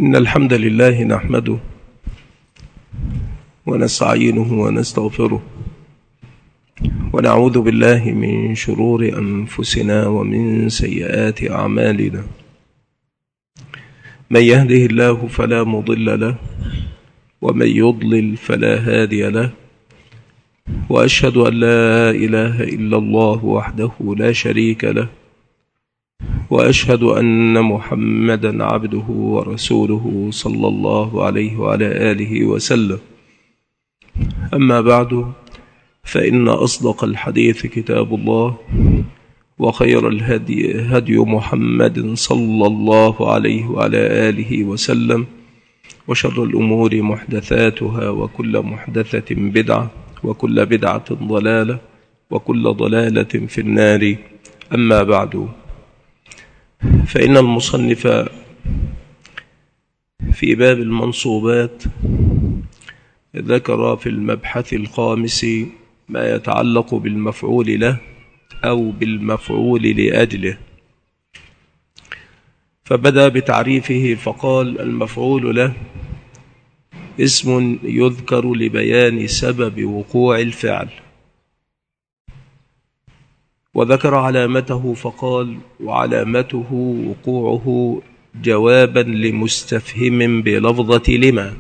إن الحمد لله نحمده ونستعينه ونستغفره ونعوذ بالله من شرور أنفسنا ومن سيئات أعمالنا. من يهده الله فلا مضل له ومن يضلل فلا هادي له، وأشهد أن لا إله إلا الله وحده لا شريك له، وأشهد أن محمدا عبده ورسوله صلى الله عليه وعلى آله وسلم. أما بعد، فإن أصدق الحديث كتاب الله، وخير الهدي هدي محمد صلى الله عليه وعلى آله وسلم، وشر الأمور محدثاتها، وكل محدثة بدعة، وكل بدعة ضلالة، وكل ضلالة في النار. أما بعد، فإن المصنف في باب المنصوبات ذكر في المبحث الخامس ما يتعلق بالمفعول له أو بالمفعول لأجله، فبدأ بتعريفه فقال: المفعول له اسم يذكر لبيان سبب وقوع الفعل. وذكر علامته فقال: وعلامته وقوعه جوابا لمستفهم بلفظة لما.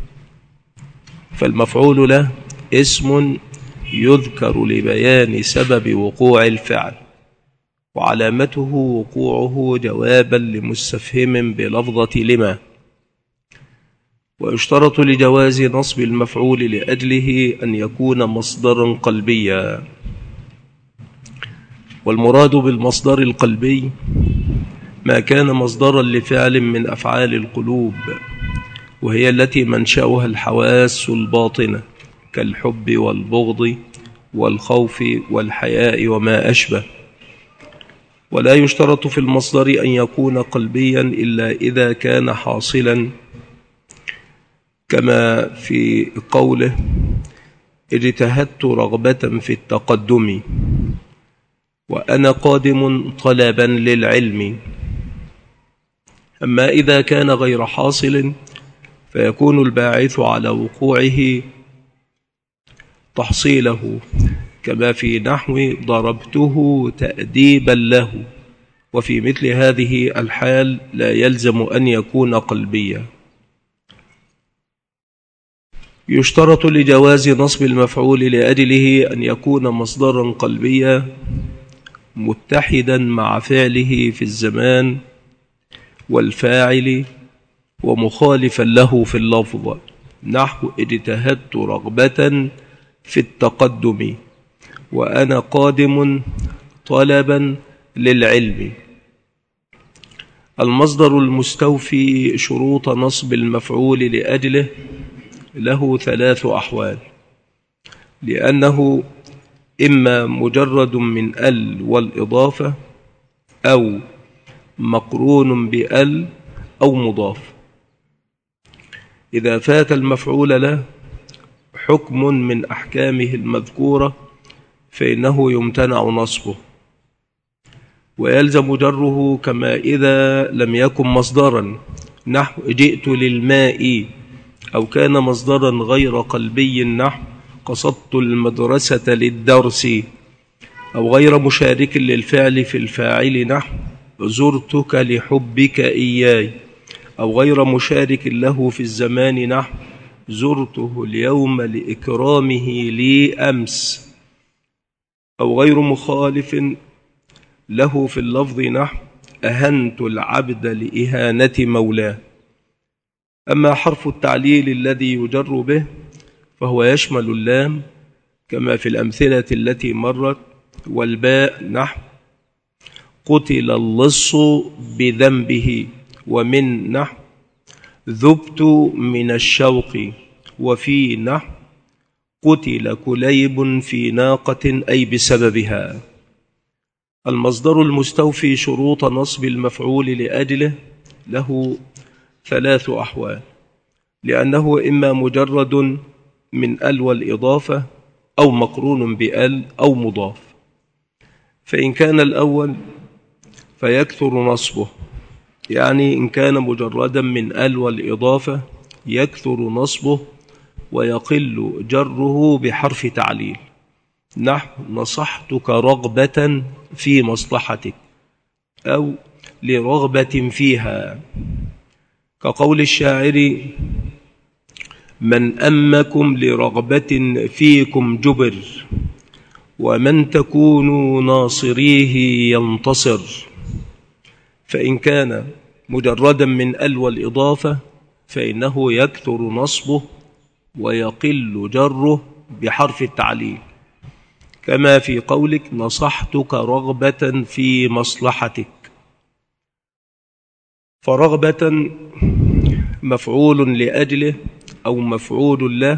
فالمفعول له اسم يذكر لبيان سبب وقوع الفعل، وعلامته وقوعه جوابا لمستفهم بلفظة لما. ويشترط لجواز نصب المفعول لأجله أن يكون مصدرا قلبيا. والمراد بالمصدر القلبي ما كان مصدرا لفعل من أفعال القلوب، وهي التي منشأها الحواس الباطنة كالحب والبغض والخوف والحياء وما أشبه. ولا يشترط في المصدر أن يكون قلبيا إلا إذا كان حاصلا، كما في قوله: اجتهدت رغبة في التقدم، وأنا قادم طلبا للعلم. أما إذا كان غير حاصل فيكون الباعث على وقوعه تحصيله، كما في نحو ضربته تأديبا له. وفي مثل هذه الحال لا يلزم أن يكون قلبيا. يشترط لجواز نصب المفعول لأجله أن يكون مصدرا قلبيا متحدا مع فعله في الزمان والفاعل، ومخالفا له في اللفظ، نحو اجتهدت رغبة في التقدم، وأنا قادم طلبا للعلم. المصدر المستوفي شروط نصب المفعول لأجله له 3 أحوال، لأنه إما مجرد من ال والإضافة، أو مقرون بال، أو مضاف. إذا فات المفعول له حكم من أحكامه المذكورة فإنه يمتنع نصبه، ويلزم جره، كما إذا لم يكن مصدرا، نحو جئت للماء، أو كان مصدرا غير قلبي، نحو قصدت المدرسة للدرس، أو غير مشارك للفعل في الفاعل، نحو زرتك لحبك إياي، أو غير مشارك له في الزمان، نحو زرته اليوم لإكرامه لي أمس، أو غير مخالف له في اللفظ، نحو أهنت العبد لإهانة مولاه. أما حرف التعليل الذي يجر به فهو يشمل اللام، كما في الأمثلة التي مرت، والباء، نحو قتل اللص بذنبه، ومن نحو ذبت من الشوق، وفي نحو قتل كليب في ناقة، أي بسببها. المصدر المستوفي شروط نصب المفعول لأجله له 3 أحوال، لأنه إما مجرد من ال والإضافة، أو مقرون بال، أو مضاف. فإن كان الأول فيكثر نصبه، يعني إن كان مجردا من ال والإضافة يكثر نصبه ويقل جره بحرف تعليل، نحو نصحتك رغبة في مصلحتك أو لرغبة فيها، كقول الشاعر من أمكم لرغبة فيكم جبر ومن تكونوا ناصريه ينتصر. فإن كان مجردا من ال والإضافة فإنه يكثر نصبه ويقل جره بحرف التعليل، كما في قولك نصحتك رغبة في مصلحتك. فرغبة مفعول لأجله أو مفعول له،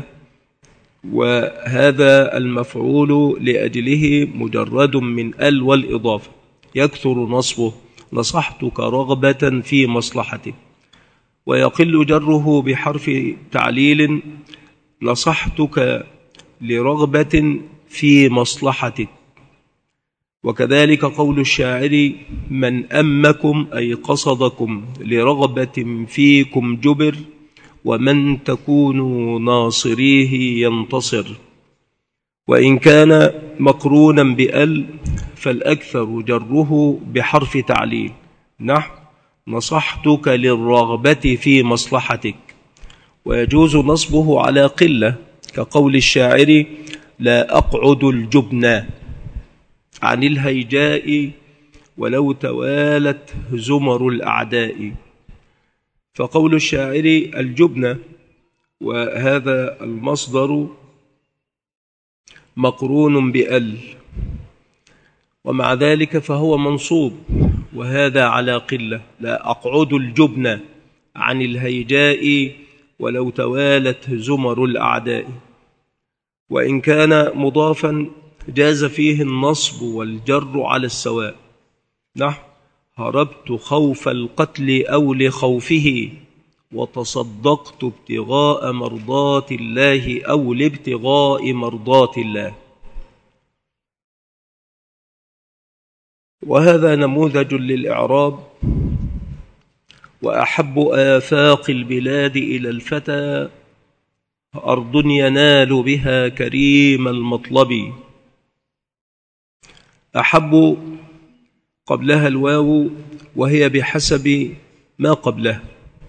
وهذا المفعول لأجله مجرد من ال والإضافة يكثر نصبه نصحتك رغبة في مصلحتك، ويقل جره بحرف تعليل نصحتك لرغبة في مصلحتك. وكذلك قول الشاعر من أمكم أي قصدكم لرغبة فيكم جبر ومن تكونوا ناصريه ينتصر. وإن كان مقرونا بأل فالأكثر جره بحرف تعليل، نحو نصحتك للرغبة في مصلحتك، ويجوز نصبه على قلة، كقول الشاعر لا أقعد الجبن عن الهيجاء ولو توالت زمر الأعداء. فقول الشاعر الجبن وهذا المصدر مقرون بأل، ومع ذلك فهو منصوب، وهذا على قلة، لا أقعد الجبن عن الهيجاء ولو توالت زمر الأعداء. وإن كان مضافا جاز فيه النصب والجر على السواء، نحو هربت خوف القتل أو لخوفه وتصدقت ابتغاء مرضات الله أو لابتغاء مرضات الله. وهذا نموذج للإعراب. وأحب آفاق البلاد إلى الفتى أرض ينال بها كريم المطلب. أحب قبلها الواو وهي بحسب ما قبلها،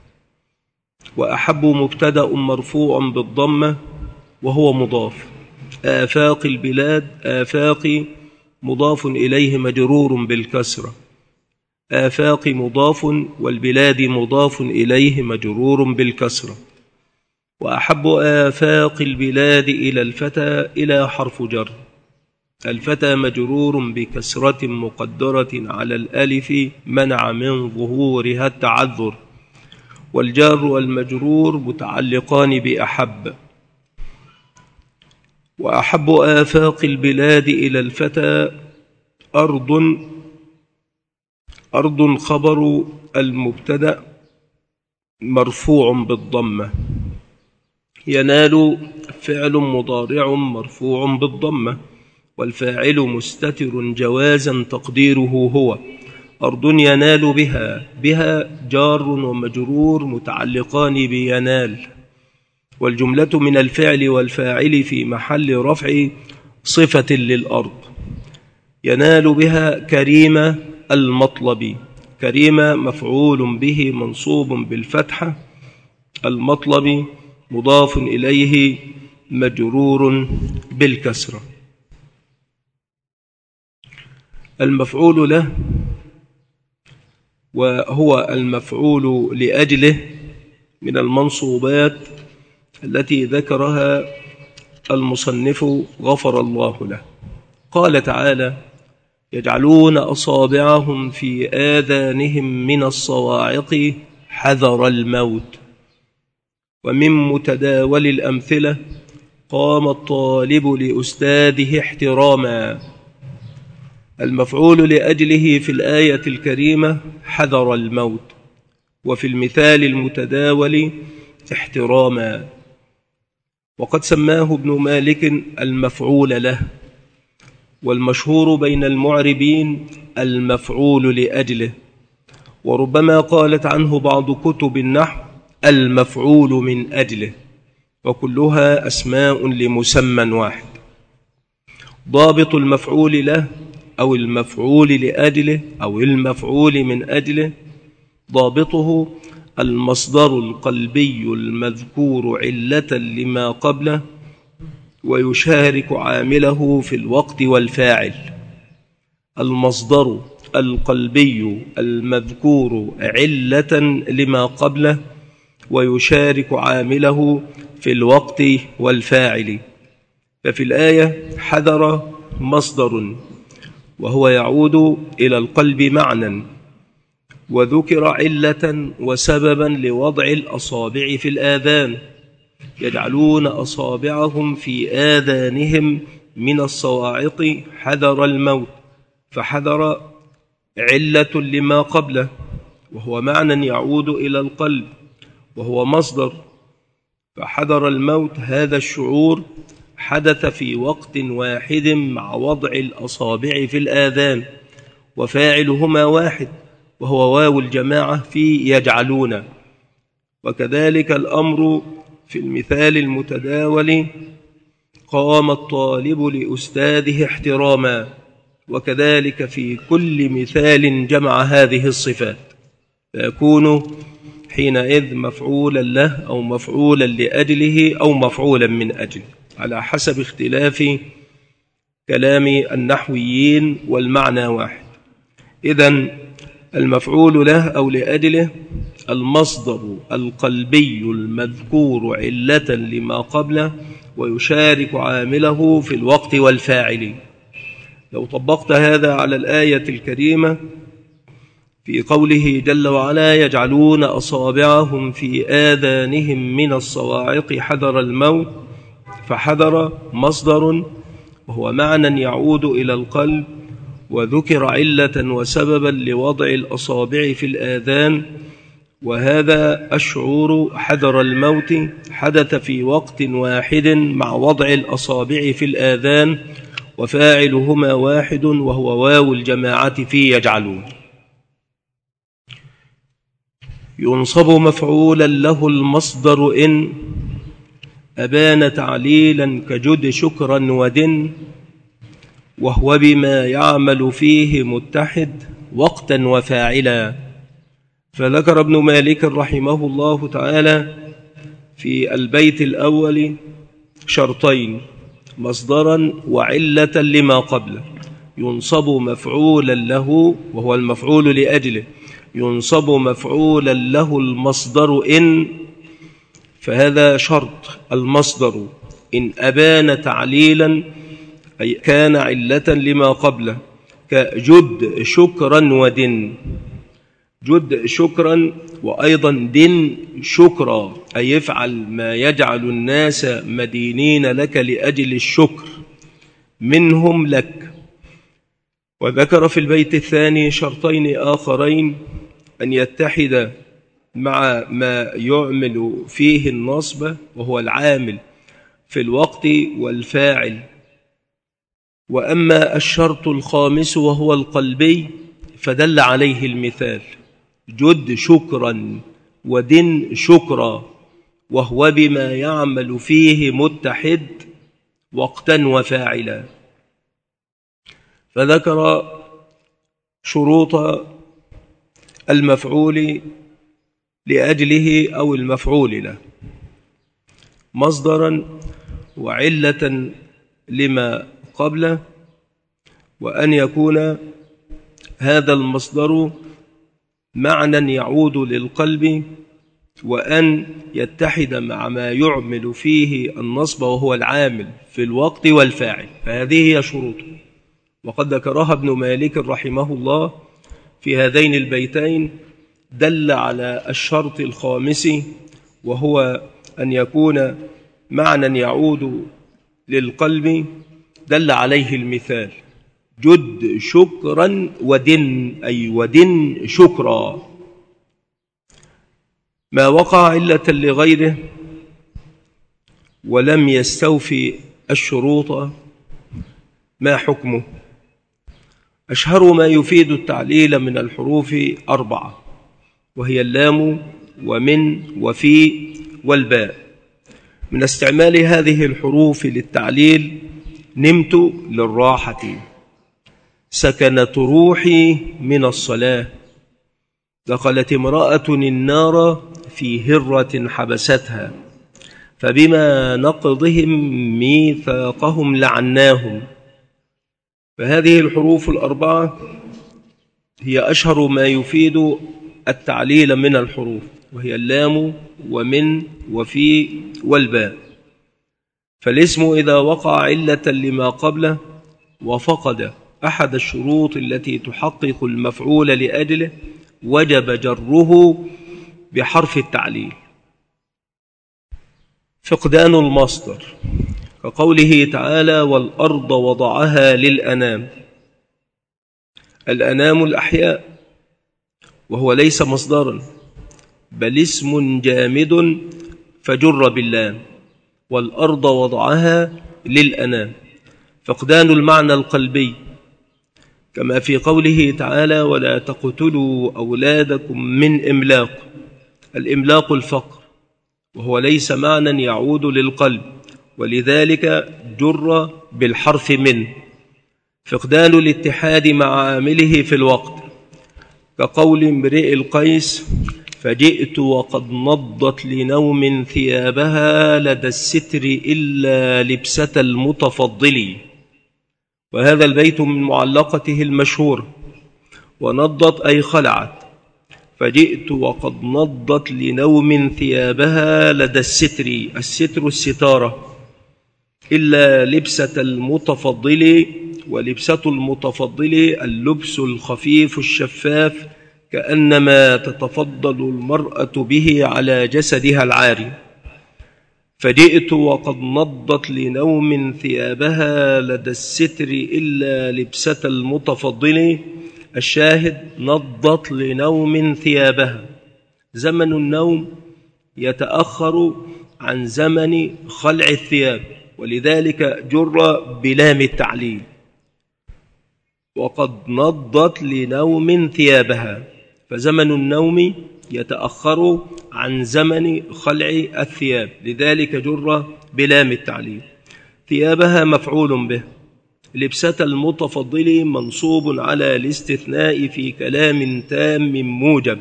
وأحب مبتدأ مرفوع بالضمة وهو مضاف. آفاق البلاد آفاق مضاف إليه مجرور بالكسرة، آفاق مضاف والبلاد مضاف إليه مجرور بالكسرة. وأحب آفاق البلاد إلى الفتى إلى حرف جر، الفتى مجرور بكسرة مقدرة على الألف منع من ظهورها التعذر، والجار والمجرور متعلقان بأحب. وأحب آفاق البلاد إلى الفتى أرض خبر المبتدأ مرفوع بالضمة، ينال فعل مضارع مرفوع بالضمة، والفاعل مستتر جوازا تقديره هو. أرض ينال بها جار ومجرور متعلقان بينال، والجملة من الفعل والفاعل في محل رفع صفة للأرض. ينال بها كريم المطلب، كريم مفعول به منصوب بالفتحة، المطلب مضاف إليه مجرور بالكسرة. المفعول له وهو المفعول لأجله من المنصوبات التي ذكرها المصنف غفر الله له. قال تعالى يجعلون أصابعهم في آذانهم من الصواعق حذر الموت. ومن متداول الأمثلة قام الطالب لأستاذه احتراما. المفعول لأجله في الآية الكريمة حذر الموت، وفي المثال المتداول احتراما. وقد سماه ابن مالك المفعول له، والمشهور بين المعربين المفعول لأجله، وربما قالت عنه بعض كتب النحو المفعول من أجله، وكلها أسماء لمسمى واحد. ضابط المفعول له أو المفعول لأجله أو المفعول من أجله، ضابطه المصدر القلبي المذكور علة لما قبله ويشارك عامله في الوقت والفاعل. المصدر القلبي المذكور علة لما قبله ويشارك عامله في الوقت والفاعل. ففي الآية حذر مصدر وهو يعود إلى القلب معنى، وذكر علة وسببا لوضع الأصابع في الآذان، يجعلون أصابعهم في آذانهم من الصواعق حذر الموت، فحذر علة لما قبله وهو معنى يعود إلى القلب وهو مصدر. فحذر الموت هذا الشعور حدث في وقت واحد مع وضع الأصابع في الآذان، وفاعلهما واحد وهو واو الجماعة في يجعلون. وكذلك الأمر في المثال المتداول قام الطالب لأستاذه احتراما، وكذلك في كل مثال جمع هذه الصفات، فيكون حينئذ مفعولا له أو مفعولا لأجله أو مفعولا من أجله على حسب اختلاف كلام النحويين، والمعنى واحد. إذن المفعول له أو لأجله المصدر القلبي المذكور علة لما قبله ويشارك عامله في الوقت والفاعل. لو طبقت هذا على الآية الكريمة في قوله جل وعلا يجعلون أصابعهم في آذانهم من الصواعق حذر الموت، فحذر مصدر وهو معنى يعود إلى القلب، وذكر علة وسببا لوضع الأصابع في الآذان، وهذا الشعور حذر الموت حدث في وقت واحد مع وضع الأصابع في الآذان، وفاعلهما واحد وهو واو الجماعة في يجعلون. ينصب مفعولا له المصدر إن أبان تعليلا كجد شكرا ودن، وهو بما يعمل فيه متحد وقتا وفاعلا. فذكر ابن مالك رحمه الله تعالى في البيت الأول شرطين: مصدرا وعلة لما قبله. ينصب مفعولا له وهو المفعول لأجله، ينصب مفعولا له المصدر إن، فهذا شرط المصدر إن أبان تعليلا أي كان علة لما قبله، كجد شكرا ودن. جد شكرا وأيضا دن شكرا، أي يفعل ما يجعل الناس مدينين لك لأجل الشكر منهم لك. وذكر في البيت الثاني شرطين آخرين: أن يتحد مع ما يعمل فيه النصب وهو العامل في الوقت والفاعل. وأما الشرط الخامس وهو القلبي فدل عليه المثال: جد شكرا ودن شكرا، وهو بما يعمل فيه متحد وقتا وفاعلا. فذكر شروط المفعول لأجله أو المفعول له: مصدرا وعلة لما قبله، وأن يكون هذا المصدر معنى يعود للقلب، وأن يتحد مع ما يعمل فيه النصب وهو العامل في الوقت والفاعل. فهذه هي شروطه، وقد ذكرها ابن مالك رحمه الله في هذين البيتين. دل على الشرط الخامس وهو أن يكون معنى يعود للقلب، دل عليه المثال: جد شكرا ودن، أي ودن شكرا. ما وقع علة لغيره ولم يستوفي الشروط ما حكمه؟ أشهر ما يفيد التعليل من الحروف 4: وهي اللام ومن وفي والباء. من استعمال هذه الحروف للتعليل: نمت للراحة، سكنت روحي من الصلاة، دخلت امرأة النار في هرة حبستها، فبما نقضهم ميثاقهم لعناهم. فهذه الحروف الأربعة هي أشهر ما يفيد التعليل من الحروف، وهي اللام ومن وفي والباء. فالاسم إذا وقع علة لما قبله وفقد أحد الشروط التي تحقق المفعول لأجله وجب جره بحرف التعليل. فقدان المصدر كقوله تعالى: والأرض وضعها للأنام. الأنام الأحياء، وهو ليس مصدرا بل اسم جامد فجر باللام. والأرض وضعها للأنام. فقدان المعنى القلبي كما في قوله تعالى: ولا تقتلوا أولادكم من إملاق. الإملاق الفقر، وهو ليس معنى يعود للقلب، ولذلك جر بالحرف من. فقدان الاتحاد مع عامله في الوقت كقول امرئ القيس: فجئت وقد نضت لنوم ثيابها لدى الستر إلا لبسة المتفضل. وهذا البيت من معلقته المشهورة: ونضت أي خلعت. فجئت وقد نضت لنوم ثيابها لدى الستر، الستر الستارة، إلا لبسة المتفضل. ولبسة المتفضل اللبس الخفيف الشفاف، كأنما تتفضل المرأة به على جسدها العاري. فجئت وقد نضت لنوم ثيابها لدى الستر إلا لبسة المتفضل. الشاهد: نضت لنوم ثيابها. زمن النوم يتأخر عن زمن خلع الثياب، ولذلك جر بلام التعليل: وقد نضت لنوم ثيابها. فزمن النوم يتأخر عن زمن خلع الثياب، لذلك جر بلام التعليل. ثيابها مفعول به. لبسة المتفضل منصوب على الاستثناء في كلام تام موجب.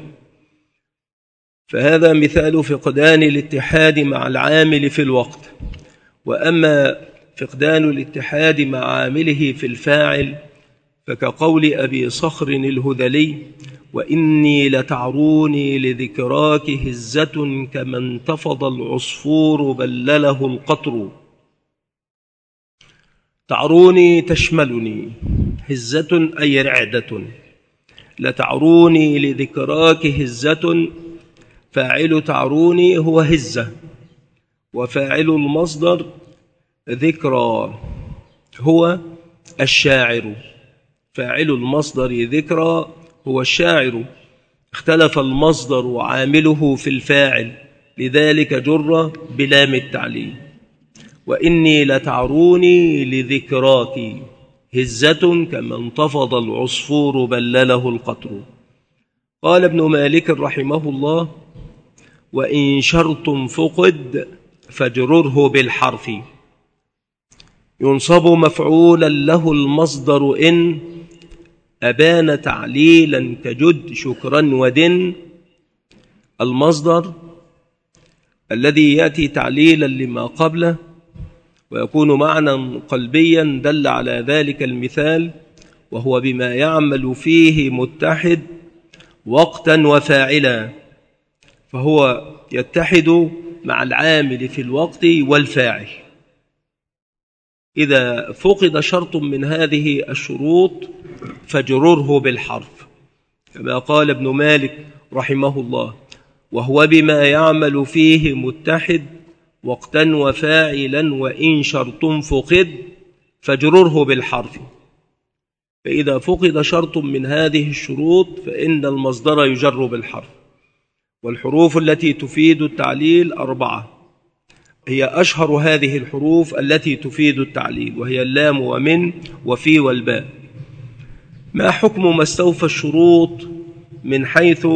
فهذا مثال فقدان الاتحاد مع العامل في الوقت. وأما فقدان الاتحاد مع عامله في الفاعل فكقول أبي صخر الهذلي: وإني لتعروني لذكراك هزة كما انتفض العصفور بلله القطر. تعروني تشملني، هزة أي رعدة. لتعروني لذكراك هزة، فاعل تعروني هو هزة، وفاعل المصدر ذكرى هو الشاعر. فاعل المصدر ذكرى هو الشاعر. اختلف المصدر وعامله في الفاعل، لذلك جر بلام التعليل: وإني لتعروني لذكراك هزة كما انتفض العصفور بلله القطر. قال ابن مالك رحمه الله: وإن شرط فقد فاجرره بالحرف. ينصب مفعولا له المصدر إن أبان تعليلا كجد شكرا ودن. المصدر الذي يأتي تعليلا لما قبله ويكون معنى قلبيا دل على ذلك المثال، وهو بما يعمل فيه متحد وقتا وفاعلا، فهو يتحد مع العامل في الوقت والفاعل. إذا فقد شرط من هذه الشروط فاجرره بالحرف، كما قال ابن مالك رحمه الله: وهو بما يعمل فيه متحد وقتا وفاعلا وإن شرط فقد فاجرره بالحرف. فإذا فقد شرط من هذه الشروط فإن المصدر يجر بالحرف. والحروف التي تفيد التعليل 4، هي أشهر هذه الحروف التي تفيد التعليل، وهي اللام ومن وفي والباء. ما حكم ما استوفى الشروط من حيث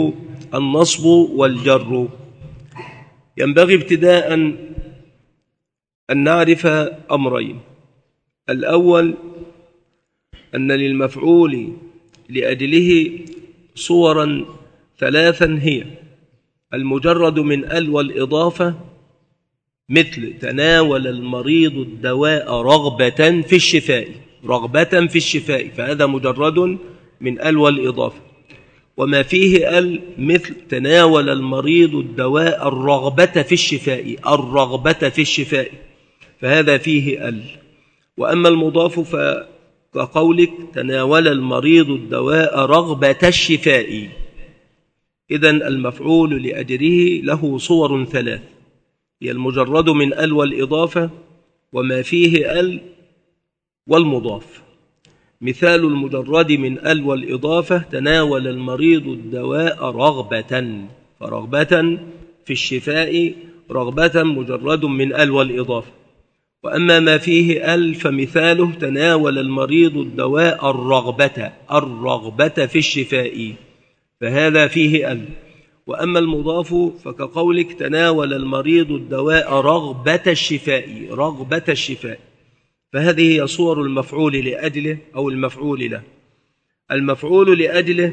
النصب والجر. ينبغي ابتداء أن نعرف أمرين: الأول أن للمفعول لأجله صورا ثلاثا، هي المجرد من ال والإضافة، مثل تناول المريض الدواء رغبة في الشفاء، رغبة في الشفاء، فهذا مجرد من ال والإضافة. وما فيه ال مثل تناول المريض الدواء الرغبة في الشفاء، الرغبة في الشفاء، فهذا فيه ال. وأما المضاف فكقولك تناول المريض الدواء رغبة الشفاء. إذن المفعول لأجله له صور ثلاث، هي المجرد من ال والإضافة، وما فيه ال، والمضاف. مثال المجرد من ال والإضافة: تناول المريض الدواء رغبة، فرغبة في الشفاء رغبة مجرد من ال والإضافة. وأما ما فيه ال فمثاله تناول المريض الدواء الرغبة، الرغبة في الشفاء، فهذا فيه ال. وأما المضاف فكقولك تناول المريض الدواء رغبة الشفاء، رغبة الشفاء، فهذه هي صور المفعول لأجله أو المفعول له. المفعول لأجله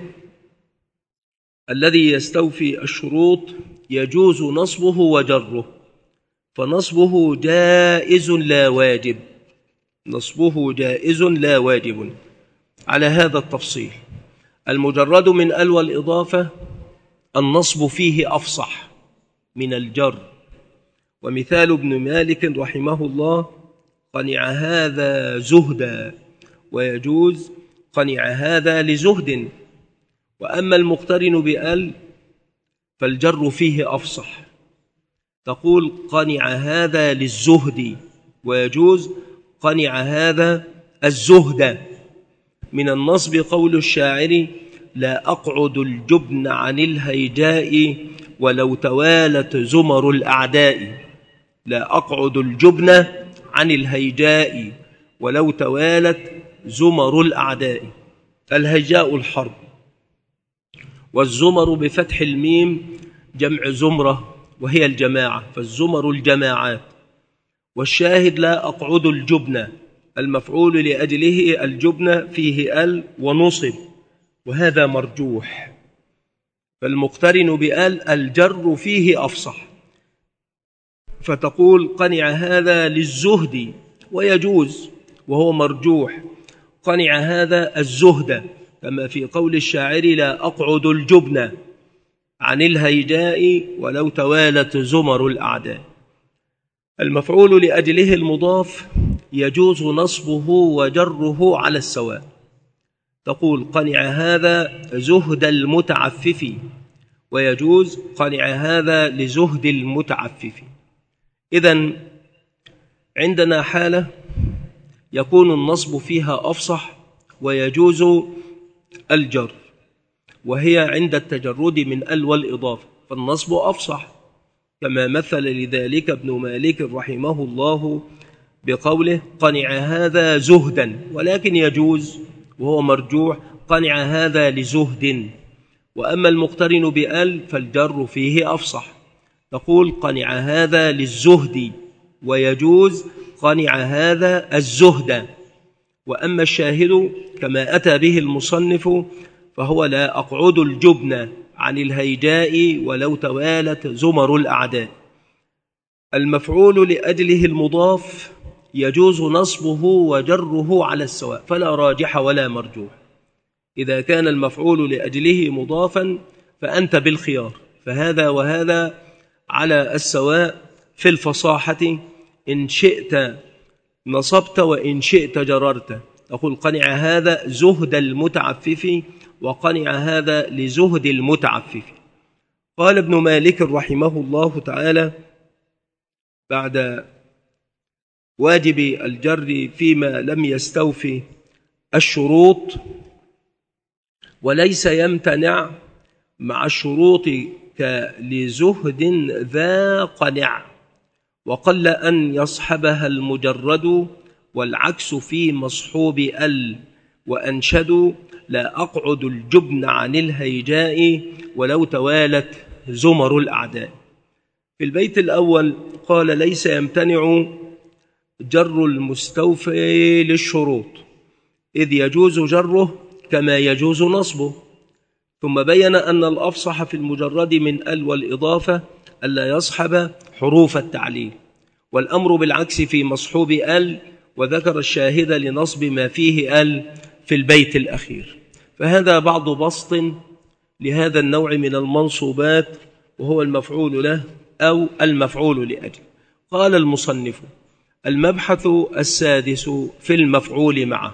الذي يستوفي الشروط يجوز نصبه وجره، فنصبه جائز لا واجب، نصبه جائز لا واجب. على هذا التفصيل: المجرد من ال والإضافة النصب فيه أفصح من الجر. ومثال ابن مالك رحمه الله: قنع هذا زهدا، ويجوز قنع هذا لزهد. وأما المقترن بأل فالجر فيه أفصح، تقول قنع هذا للزهد، ويجوز قنع هذا الزهد. من النصب قول الشاعر: لا أقعد الجبن عن الهيجاء ولو توالت زمر الأعداء. لا أقعد الجبن عن الهيجاء ولو توالت زمر الأعداء. الهيجاء الحرب، والزمر بفتح الميم جمع زمرة وهي الجماعة، فالزمر الجماعات. والشاهد لا أقعد الجبن، المفعول لأجله الجبن فيه ال ونصب، وهذا مرجوح. فالمقترن بال الجر فيه أفصح، فتقول قنع هذا للزهد، ويجوز وهو مرجوح قنع هذا الزهد، كما في قول الشاعر: لا أقعد الجبن عن الهيجاء ولو توالت زمر الأعداء. المفعول لأجله المضاف يجوز نصبه وجره على السواء، تقول قنع هذا زهد المتعفف، ويجوز قنع هذا لزهد المتعفف. إذن عندنا حالة يكون النصب فيها أفصح ويجوز الجر، وهي عند التجرد من ال والإضافة، فالنصب أفصح، كما مثل لذلك ابن مالك رحمه الله بقوله قنع هذا زهدا، ولكن يجوز وهو مرجوح قنع هذا لزهد. وأما المقترن بأل فالجر فيه أفصح، تقول قنع هذا للزهد، ويجوز قنع هذا الزهد. وأما الشاهد كما أتى به المصنف فهو لا أقعد الجبن عن الهيجاء ولو توالت زمر الأعداء. المفعول لأجله المضاف يجوز نصبه وجره على السواء، فلا راجح ولا مرجوح. إذا كان المفعول لأجله مضافا فأنت بالخيار، فهذا وهذا على السواء في الفصاحة، إن شئت نصبت وإن شئت جررت. تقول قنع هذا زهد المتعفف، وقنع هذا لزهد المتعفف. قال ابن مالك رحمه الله تعالى بعد واجب الجر فيما لم يستوفي الشروط: وليس يمتنع مع الشروط كلزهد ذا قنع، وقل أن يصحبها المجرد، والعكس في مصحوب ال، وأنشدوا: لا أقعد الجبن عن الهيجاء ولو توالت زمر الأعداء. في البيت الأول قال: ليس يمتنع جر المستوفي للشروط، إذ يجوز جره كما يجوز نصبه. ثم بين أن الأفصح في المجرد من ال والإضافة ألا يصحب حروف التعليل، والأمر بالعكس في مصحوب ال، وذكر الشاهد لنصب ما فيه ال في البيت الأخير. فهذا بعض بسط لهذا النوع من المنصوبات، وهو المفعول له أو المفعول لأجله. قال المصنف: المبحث السادس في المفعول معه.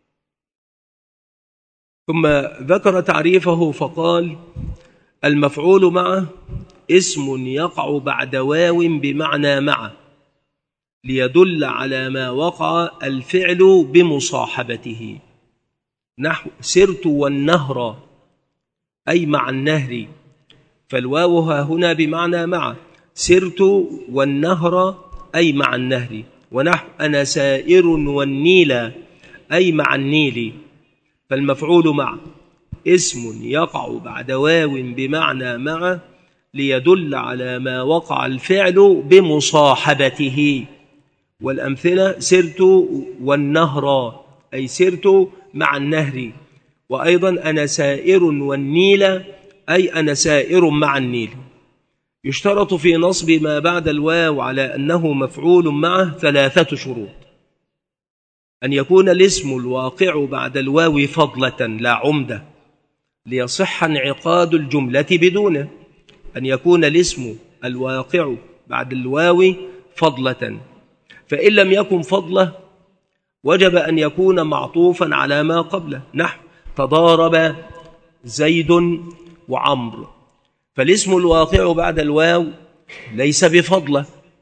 ثم ذكر تعريفه فقال: المفعول معه اسم يقع بعد واو بمعنى معه، ليدل على ما وقع الفعل بمصاحبته، نحو سرت والنهر أي مع النهر، فالواو هنا بمعنى مع، سرت والنهر أي مع النهر، ونحو أنا سائر والنيل أي مع النيل. فالمفعول مع اسم يقع بعد واو بمعنى مع، ليدل على ما وقع الفعل بمصاحبته. والأمثلة: سرت والنهر أي سرت مع النهر، وأيضا أنا سائر والنيل أي أنا سائر مع النيل. يشترط في نصب ما بعد الواو على أنه مفعول معه 3 شروط: أن يكون الاسم الواقع بعد الواو فضلة لا عمدة، ليصح انعقاد الجملة بدونه. أن يكون الاسم الواقع بعد الواو فضلة، فإن لم يكن فضلة وجب أن يكون معطوفا على ما قبله، نحو تضارب زيد وعمر. فالاسم الواقع بعد الواو ليس بفضلة،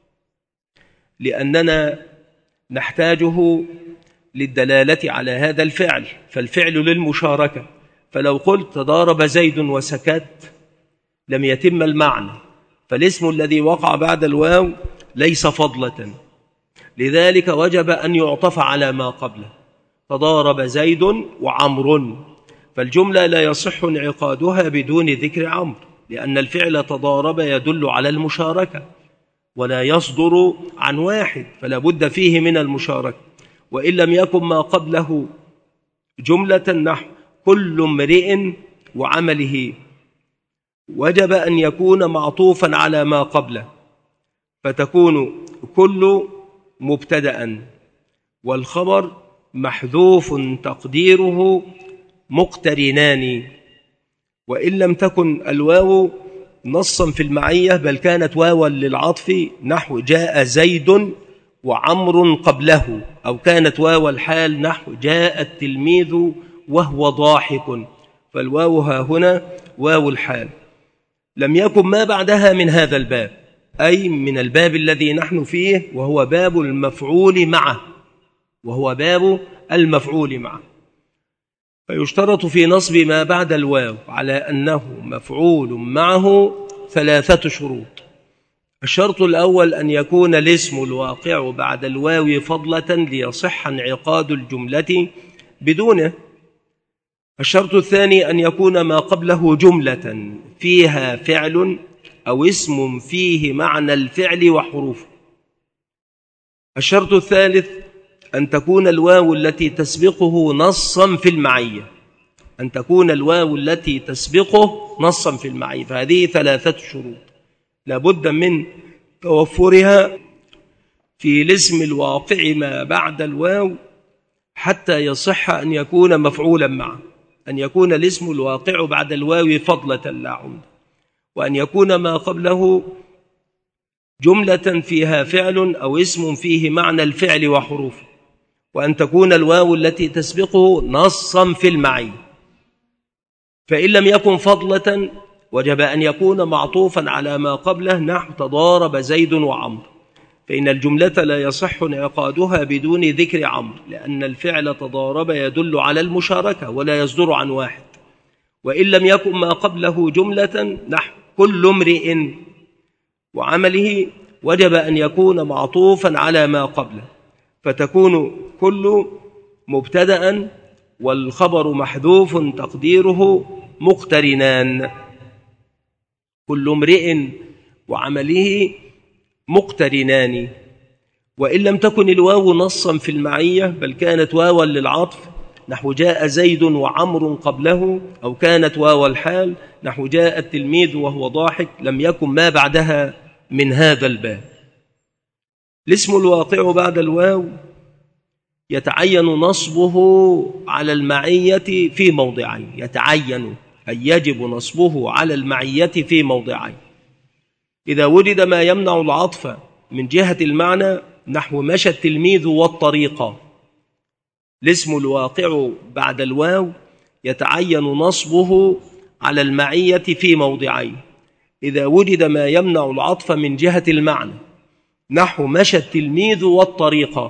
لأننا نحتاجه للدلالة على هذا الفعل، فالفعل للمشاركة. فلو قلت تضارب زيد وسكت لم يتم المعنى، فالاسم الذي وقع بعد الواو ليس فضلة، لذلك وجب أن يعطف على ما قبله، تضارب زيد وعمر. فالجملة لا يصح انعقادها بدون ذكر عمرو، لأن الفعل تضارب يدل على المشاركة ولا يصدر عن واحد، فلا بد فيه من المشاركة. وإن لم يكن ما قبله جملة، نحو كل امرئ وعمله، وجب أن يكون معطوفا على ما قبله، فتكون كل مبتدأ، والخبر محذوف تقديره مقترنان. وإن لم تكن الواو نصا في المعية بل كانت واوا للعطف، نحو جاء زيد وعمر قبله، أو كانت واو الحال، نحو جاء التلميذ وهو ضاحك، فالواو ها هنا واو الحال. لم يكن ما بعدها من هذا الباب، أي من الباب الذي نحن فيه، وهو باب المفعول معه، وهو باب المفعول معه. فيشترط في نصب ما بعد الواو على أنه مفعول معه 3 شروط: الشرط الأول أن يكون الاسم الواقع بعد الواو فضلة ليصح انعقاد الجملة بدونه. الشرط الثاني أن يكون ما قبله جملة فيها فعل أو اسم فيه معنى الفعل وحروفه. الشرط الثالث أن تكون الواو التي تسبقه نصا في المعية، أن تكون الواو التي تسبقه نصا في المعية. فهذه 3 شروط لابد من توفرها في الاسم الواقع ما بعد الواو حتى يصح أن يكون مفعولا معه: أن يكون الاسم الواقع بعد الواو فضلة لا عمدة، وأن يكون ما قبله جملة فيها فعل أو اسم فيه معنى الفعل وحروفه، وأن تكون الواو التي تسبقه نصا في المعية. فإن لم يكن فضلة وجب أن يكون معطوفا على ما قبله، نحو تضارب زيد وعمر، فإن الجملة لا يصح انعقادها بدون ذكر عمرو، لأن الفعل تضارب يدل على المشاركة ولا يصدر عن واحد. وإن لم يكن ما قبله جملة، نحو كل امرئ وعمله، وجب أن يكون معطوفا على ما قبله، فتكون كل مبتدأ والخبر محذوف تقديره مقترنان. كل امرئ وعمله مقترنان. وإن لم تكن الواو نصا في المعية بل كانت واوا للعطف نحو جاء زيد وعمر قبله، أو كانت واو الحال نحو جاء التلميذ وهو ضاحك، لم يكن ما بعدها من هذا الباب. الاسم الواقع بعد الواو يتعين نصبه على المعية في موضعين. يتعين أي يجب نصبه على المعية في موضعين. إذا وجد ما يمنع العطف من جهة المعنى نحو مشى التلميذ والطريقة، الاسم الواقع بعد الواو يتعين نصبه على المعية في موضعين. إذا وجد ما يمنع العطف من جهة المعنى نحو مشى التلميذ والطريقة،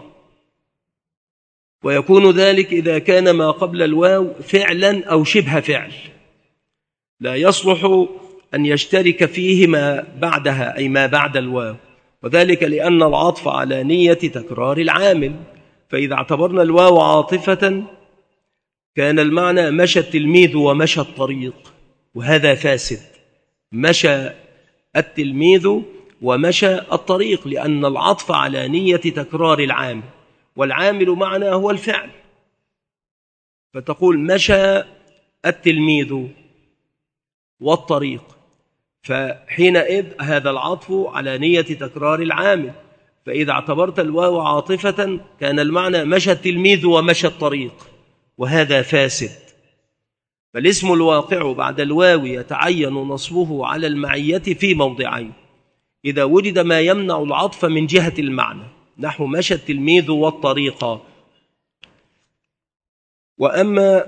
ويكون ذلك إذا كان ما قبل الواو فعلا أو شبه فعل لا يصلح أن يشترك فيه ما بعدها أي ما بعد الواو، وذلك لأن العطف على نية تكرار العامل. فإذا اعتبرنا الواو عاطفة كان المعنى مشى التلميذ ومشى الطريق، وهذا فاسد. مشى التلميذ ومشى الطريق لأن العطف على نية تكرار العامل، والعامل معنا هو الفعل، فتقول مشى التلميذ والطريق، فحينئذ هذا العطف على نية تكرار العامل. فإذا اعتبرت الواو عاطفة كان المعنى مشى التلميذ ومشى الطريق، وهذا فاسد. فالاسم الواقع بعد الواو يتعين نصبه على المعية في موضعين. إذا وجد ما يمنع العطف من جهة المعنى نحو مشى التلميذ والطريقة. وأما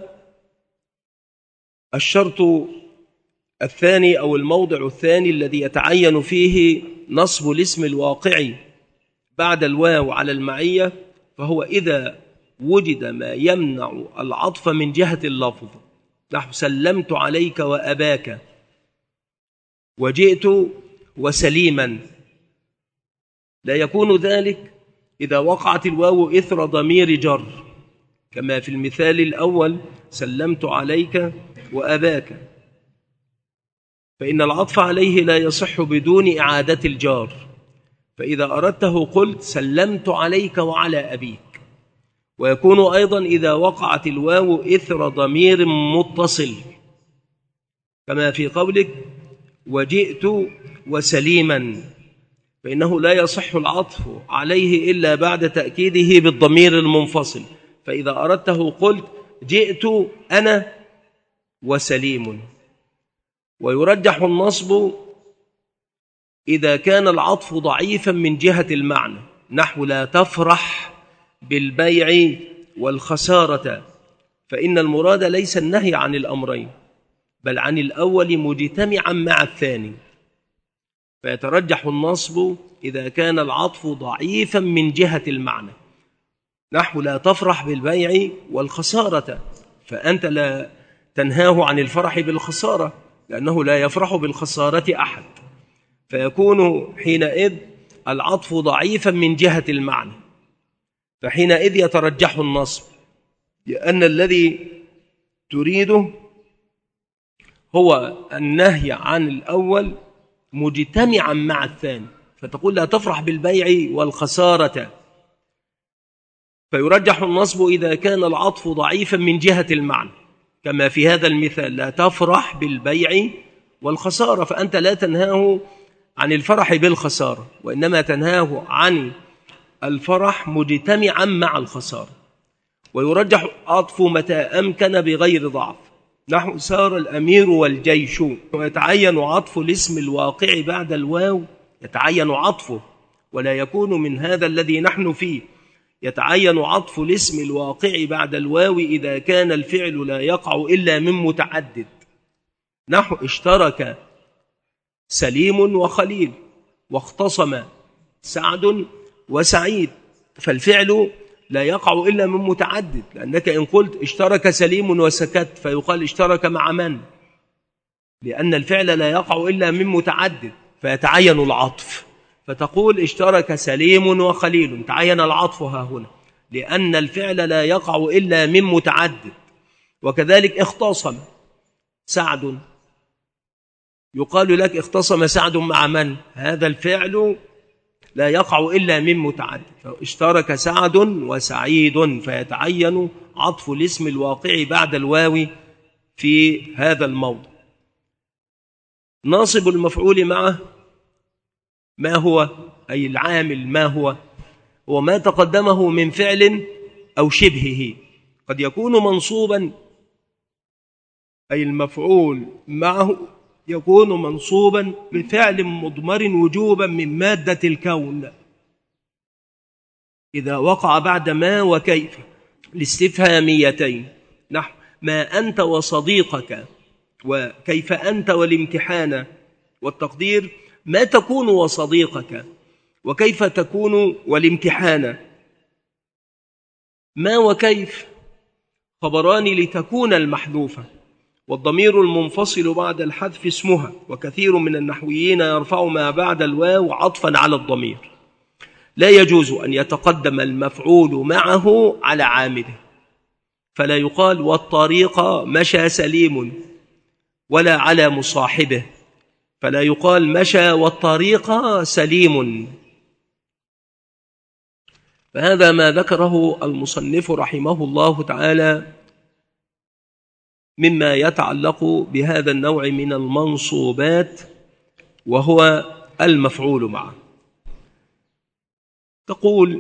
الشرط الثاني أو الموضع الثاني الذي يتعين فيه نصب الاسم الواقع بعد الواو على المعية، فهو إذا وجد ما يمنع العطف من جهة اللفظ نحو سلمت عليك وأباك وجئت وسليما. لا يكون ذلك إذا وقعت الواو إثر ضمير جر كما في المثال الأول سلمت عليك وأباك، فإن العطف عليه لا يصح بدون إعادة الجار. فإذا أردته قلت سلمت عليك وعلى أبيك. ويكون أيضا إذا وقعت الواو إثر ضمير متصل كما في قولك وجئت وسليما، فإنه لا يصح العطف عليه إلا بعد تأكيده بالضمير المنفصل. فإذا أردته قلت جئت أنا وسليم. ويرجح النصب إذا كان العطف ضعيفا من جهة المعنى نحو لا تفرح بالبيع والخسارة، فإن المراد ليس النهي عن الأمرين بل عن الأول مجتمعا مع الثاني. فيترجح النصب إذا كان العطف ضعيفا من جهة المعنى نحو لا تفرح بالبيع والخسارة، فأنت لا تنهاه عن الفرح بالخسارة لأنه لا يفرح بالخسارة أحد، فيكون حينئذ العطف ضعيفا من جهة المعنى، فحينئذ يترجح النصب لأن الذي تريده هو النهي عن الأول مجتمعا مع الثاني، فتقول لا تفرح بالبيع والخسارة. فيرجح النصب إذا كان العطف ضعيفا من جهة المعنى كما في هذا المثال لا تفرح بالبيع والخسارة، فأنت لا تنهاه عن الفرح بالخسارة وإنما تنهاه عن الفرح مجتمعا مع الخسارة. ويرجح عطف متى أمكن بغير ضعف نحو سار الأمير والجيش. ويتعين عطف الاسم الواقع بعد الواو، يتعين عطفه ولا يكون من هذا الذي نحن فيه. يتعين عطف الاسم الواقع بعد الواو إذا كان الفعل لا يقع إلا من متعدد نحو اشترك سليم وخليل واختصم سعد وسعيد، فالفعل لا يقع إلا من متعدد، لأنك إن قلت اشترك سليم وسكت فيقال اشترك مع من؟ لأن الفعل لا يقع إلا من متعدد فيتعين العطف، فتقول اشترك سليم وخليل، تعين العطف ها هنا لأن الفعل لا يقع إلا من متعدد وكذلك اختصم سعد، يقال لك اختصم سعد مع من؟ هذا الفعل لا يقع إلا من متعدد، فاشترك سعد وسعيد، فيتعين عطف الاسم الواقع بعد الواو في هذا الموضع. ناصب المفعول معه ما هو؟ أي العامل ما هو؟ هو ما تقدمه من فعل أو شبهه. قد يكون منصوبا، أي المفعول معه يكون منصوبا بفعل مضمر وجوبا من مادة الكون إذا وقع بعد ما وكيف الاستفهاميتين، نحو ما أنت وصديقك، وكيف أنت والامتحان، والتقدير ما تكون وصديقك، وكيف تكون والامتحان. ما وكيف خبران لتكون المحذوفة، والضمير المنفصل بعد الحذف اسمها، وكثير من النحويين يرفع ما بعد الواو عطفا على الضمير. لا يجوز أن يتقدم المفعول معه على عامله، فلا يقال والطريق مشى سليم، ولا على مصاحبه، فلا يقال مشى والطريق سليم. فهذا ما ذكره المصنف رحمه الله تعالى مما يتعلق بهذا النوع من المنصوبات، وهو المفعول معه. تقول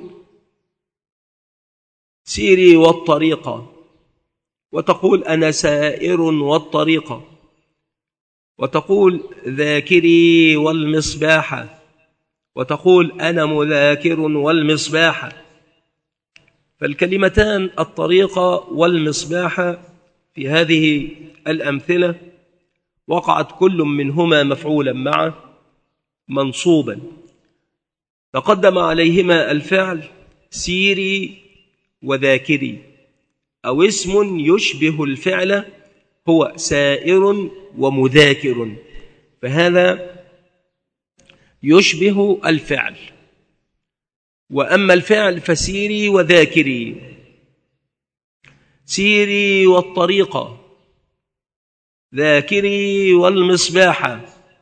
سيري والطريقة، وتقول أنا سائر والطريقة، وتقول ذاكري والمصباح، وتقول أنا مذاكر والمصباح. فالكلمتان الطريقة والمصباح في هذه الأمثلة وقعت كل منهما مفعولا معه منصوبا، تقدم عليهما الفعل سيري وذاكري، أو اسم يشبه الفعل هو سائر ومذاكر، فهذا يشبه الفعل. وأما الفعل فسيري وذاكري، سيري والطريقة، ذاكري والمصباح.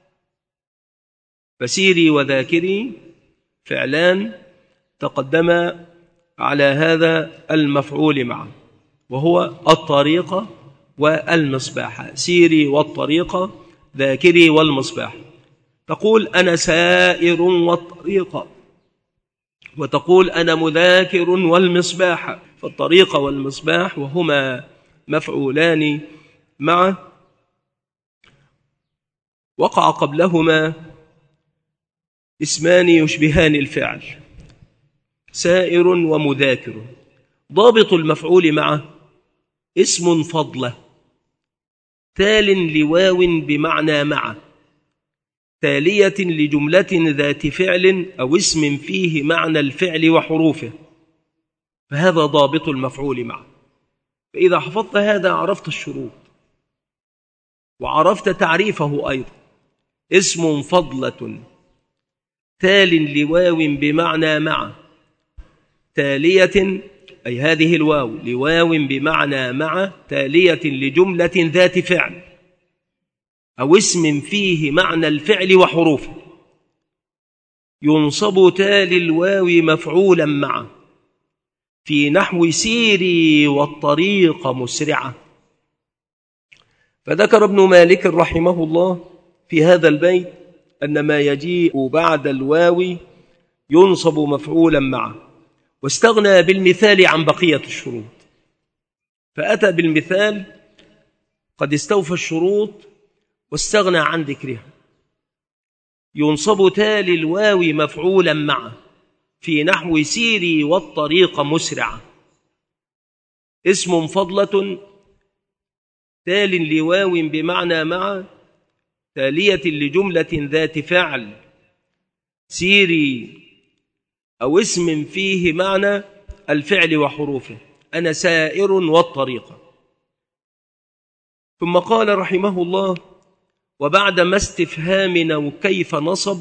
فسيري وذاكري فعلان تقدما على هذا المفعول معه، وهو الطريقة والمصباح. سيري والطريقة، ذاكري والمصباح. تقول أنا سائر والطريقة، وتقول أنا مذاكر والمصباح. فالطريقة والمصباح وهما مفعولان معه وقع قبلهما اسمان يشبهان الفعل سائر ومذاكر. ضابط المفعول معه اسم فضلة تال لواو بمعنى معه، تالية لجملة ذات فعل أو اسم فيه معنى الفعل وحروفه، فهذا ضابط المفعول معه. فإذا حفظت هذا عرفت الشروط وعرفت تعريفه أيضا. اسم فضلة تال لواو بمعنى معه، تالية أي هذه الواو لواو بمعنى معه، تالية لجملة ذات فعل أو اسم فيه معنى الفعل وحروفه. ينصب تال الواو مفعولا معه في نحو سيري والطريق مسرعة. فذكر ابن مالك رحمه الله في هذا البيت أن ما يجيء بعد الواو ينصب مفعولا معه، واستغنى بالمثال عن بقية الشروط، فأتى بالمثال قد استوفى الشروط واستغنى عن ذكرها. ينصب تال الواو مفعولا معه في نحو سيري والطريق مسرعة. اسم فضلة تال لواو بمعنى معه، تالية لجملة ذات فعل سيري أو اسم فيه معنى الفعل وحروفه، أنا سائر والطريقة. ثم قال رحمه الله وبعد ما استفهام أو كيف نصب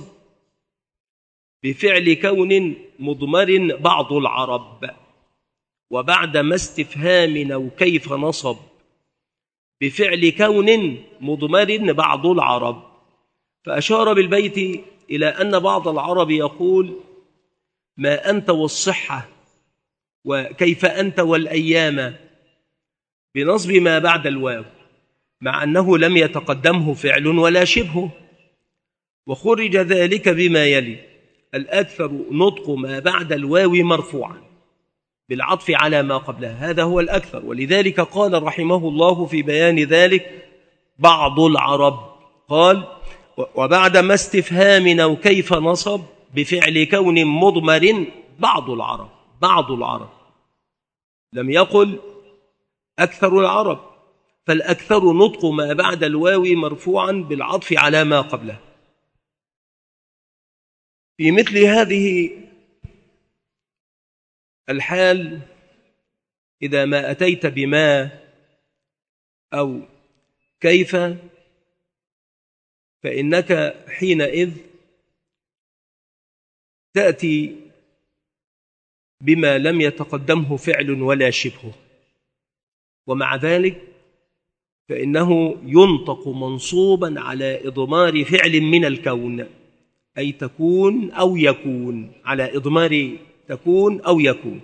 بفعل كون مضمر بعض العرب. وبعد ما استفهام أو كيف نصب بفعل كون مضمر بعض العرب. فأشار بالبيت إلى أن بعض العرب يقول ما أنت والصحة وكيف أنت والأيام بنصب ما بعد الواو، مع أنه لم يتقدمه فعل ولا شبهه. وخرج ذلك بما يلي: الأكثر نطق ما بعد الواو مرفوعا بالعطف على ما قبلها، هذا هو الأكثر. ولذلك قال رحمه الله في بيان ذلك بعض العرب، قال وبعد ما استفهام أو كيف نصب بفعل كون مضمر بعض العرب. بعض العرب، لم يقل أكثر العرب، فالأكثر نطق ما بعد الواو مرفوعا بالعطف على ما قبله. في مثل هذه الحال إذا ما أتيت بما أو كيف فإنك حينئذ تأتي بما لم يتقدمه فعل ولا شبهه، ومع ذلك فإنه ينطق منصوبا على إضمار فعل من الكون، أي تكون أو يكون، على إضمار تكون أو يكون.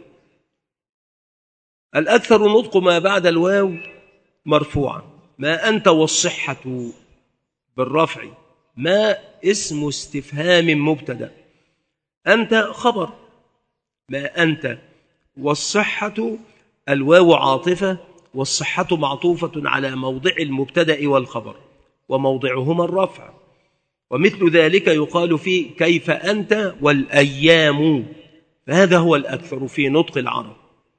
الأكثر نطق ما بعد الواو مرفوعا. ما أنت والصحة بالرفع، ما اسم استفهام مبتدأ، أنت خبر، ما أنت، والصحة الواو عاطفة، والصحة معطوفة على موضع المبتدأ والخبر، وموضعهما الرفع. ومثل ذلك يقال فيه كيف أنت والأيام، فهذا هو الأكثر في نطق العرب،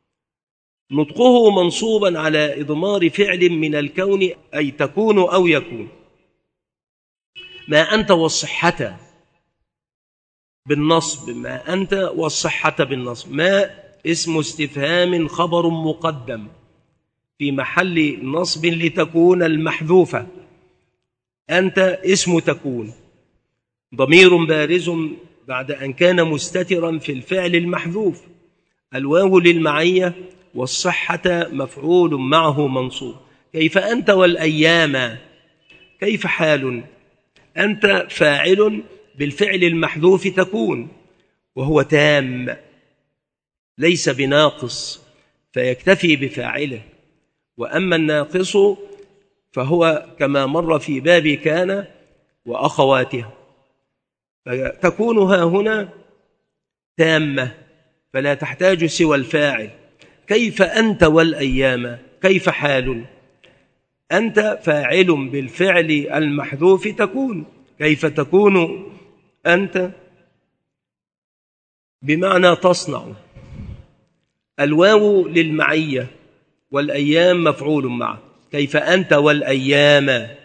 نطقه منصوبا على إضمار فعل من الكون، أي تكون أو يكون. ما أنت والصحة بالنصب، ما أنت والصحة بالنصب، ما اسم استفهام خبر مقدم في محل نصب لتكون المحذوفة، أنت اسم تكون ضمير بارز بعد أن كان مستترا في الفعل المحذوف، الواو للمعية، والصحة مفعول معه منصوب. كيف أنت والأيام، كيف حال، أنت فاعل بالفعل المحذوف تكون، وهو تام ليس بناقص فيكتفي بفاعله، وأما الناقص فهو كما مر في باب كان وأخواتها، فتكونها هنا تامة فلا تحتاج سوى الفاعل. كيف أنت والأيام، كيف حال، أنت فاعل بالفعل المحذوف تكون، كيف تكون أنت بمعنى تصنع، الواو للمعية، والأيام مفعول معه، كيف أنت والأيام.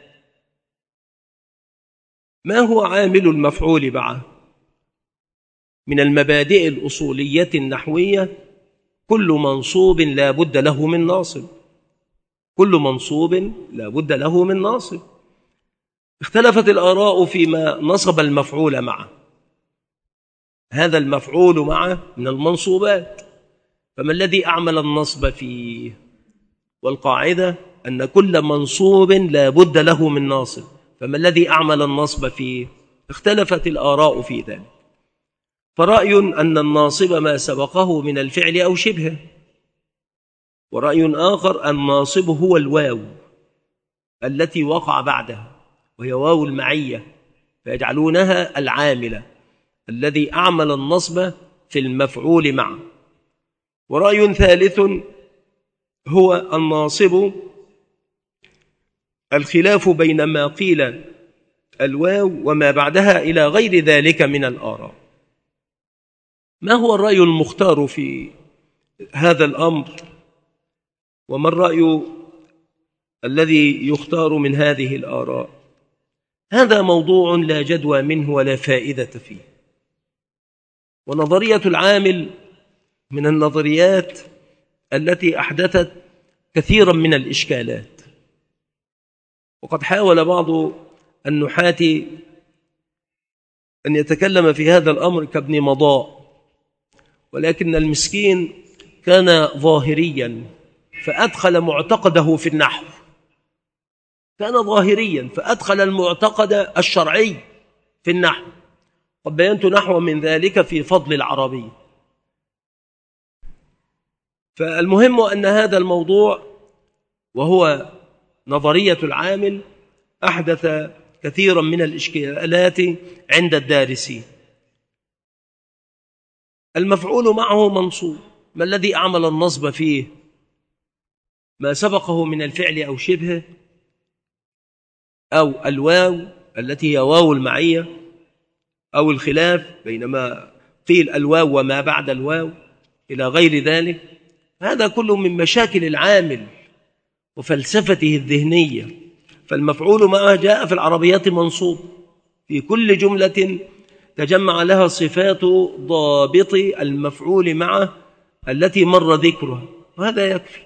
ما هو عامل المفعول معه؟ من المبادئ الأصولية النحوية كل منصوب لا بد له من ناصب، كل منصوب لا بد له من ناصب. اختلفت الآراء فيما نصب المفعول معه، هذا المفعول معه من المنصوبات، فما الذي أعمل النصب فيه؟ والقاعدة أن كل منصوب لا بد له من ناصب، فما الذي أعمل النصب فيه؟ اختلفت الآراء في ذلك، فرأي أن الناصب ما سبقه من الفعل أو شبهه، ورأي آخر الناصب هو الواو التي وقع بعدها وهي واو المعية، فيجعلونها العاملة الذي أعمل النصب في المفعول معه. ورأي ثالث هو الناصب الخلاف بين ما قيل الواو وما بعدها إلى غير ذلك من الآراء. ما هو الرأي المختار في هذا الأمر؟ وما الرأي الذي يختار من هذه الآراء؟ هذا موضوع لا جدوى منه ولا فائدة فيه. ونظرية العامل من النظريات التي أحدثت كثيرا من الإشكالات، وقد حاول بعض النحاة أن يتكلم في هذا الأمر كابن مضاء، ولكن المسكين كان ظاهريا فأدخل معتقده في النحو كان ظاهريا فأدخل المعتقد الشرعي في النحو. قد بينت نحو من ذلك في فضل العربية. فالمهم أن هذا الموضوع وهو نظرية العامل أحدث كثيرا من الإشكالات عند الدارسين. المفعول معه منصوب، ما الذي أعمل النصب فيه؟ ما سبقه من الفعل أو شبهه، أو الواو التي هي واو المعية، أو الخلاف بينما قيل الواو وما بعد الواو إلى غير ذلك. هذا كله من مشاكل العامل وفلسفته الذهنية. فالمفعول معه جاء في العربيات منصوب في كل جملة تجمع لها صفات ضابط المفعول معه التي مر ذكرها، وهذا يكفي،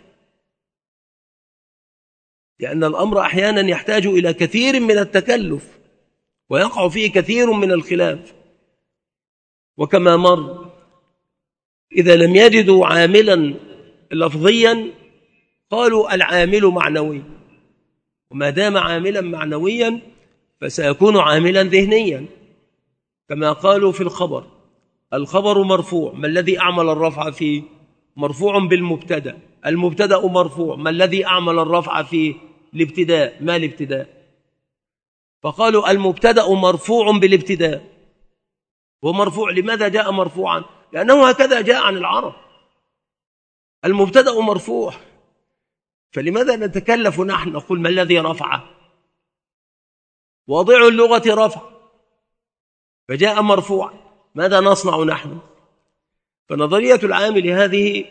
لأن الأمر أحيانا يحتاج إلى كثير من التكلف ويقع فيه كثير من الخلاف. وكما مر إذا لم يجدوا عاملا لفظيا قالوا العامل معنوي، وما دام عاملا معنويا فسيكون عاملا ذهنيا، كما قالوا في الخبر: الخبر مرفوع، ما الذي أعمل الرفع فيه؟ مرفوع بالمبتدأ، المبتدأ مرفوع، ما الذي أعمل الرفع فيه؟ الابتداء، ما الابتداء؟ فقالوا المبتدأ مرفوع بالابتداء. ومرفوع لماذا جاء مرفوعا؟ لأنه هكذا جاء عن العرب، المبتدأ مرفوع. فلماذا نتكلف نحن نقول ما الذي رفعه؟ واضع اللغة رفع، فجاء مرفوعا، ماذا نصنع نحن؟ فنظرية العامل هذه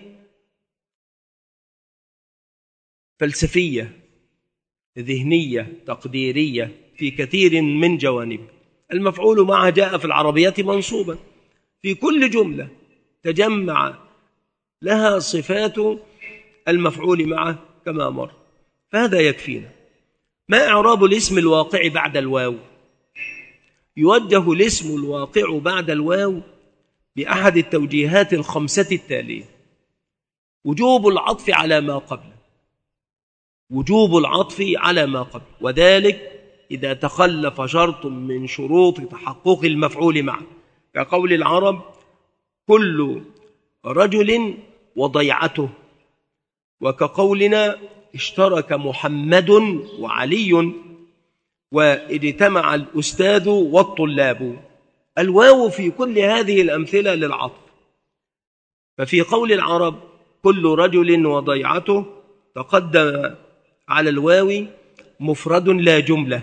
فلسفية ذهنية تقديرية في كثير من جوانب. المفعول معه جاء في العربيات منصوبا في كل جملة تجمع لها صفات المفعول معه كما مر، فهذا يكفينا. ما إعراب الاسم الواقع بعد الواو؟ يوجه الاسم الواقع بعد الواو بأحد التوجيهات الخمسة التالية: وجوب العطف على ما قبله، وجوب العطف على ما قبل، وذلك إذا تخلف شرط من شروط تحقق المفعول معه، كقول العرب: كل رجل وضيعته، وكقولنا: اشترك محمد وعلي، واجتمع الأستاذ والطلاب. الواو في كل هذه الأمثلة للعطف. ففي قول العرب: كل رجل وضيعته تقدم على الواو مفرد لا جملة،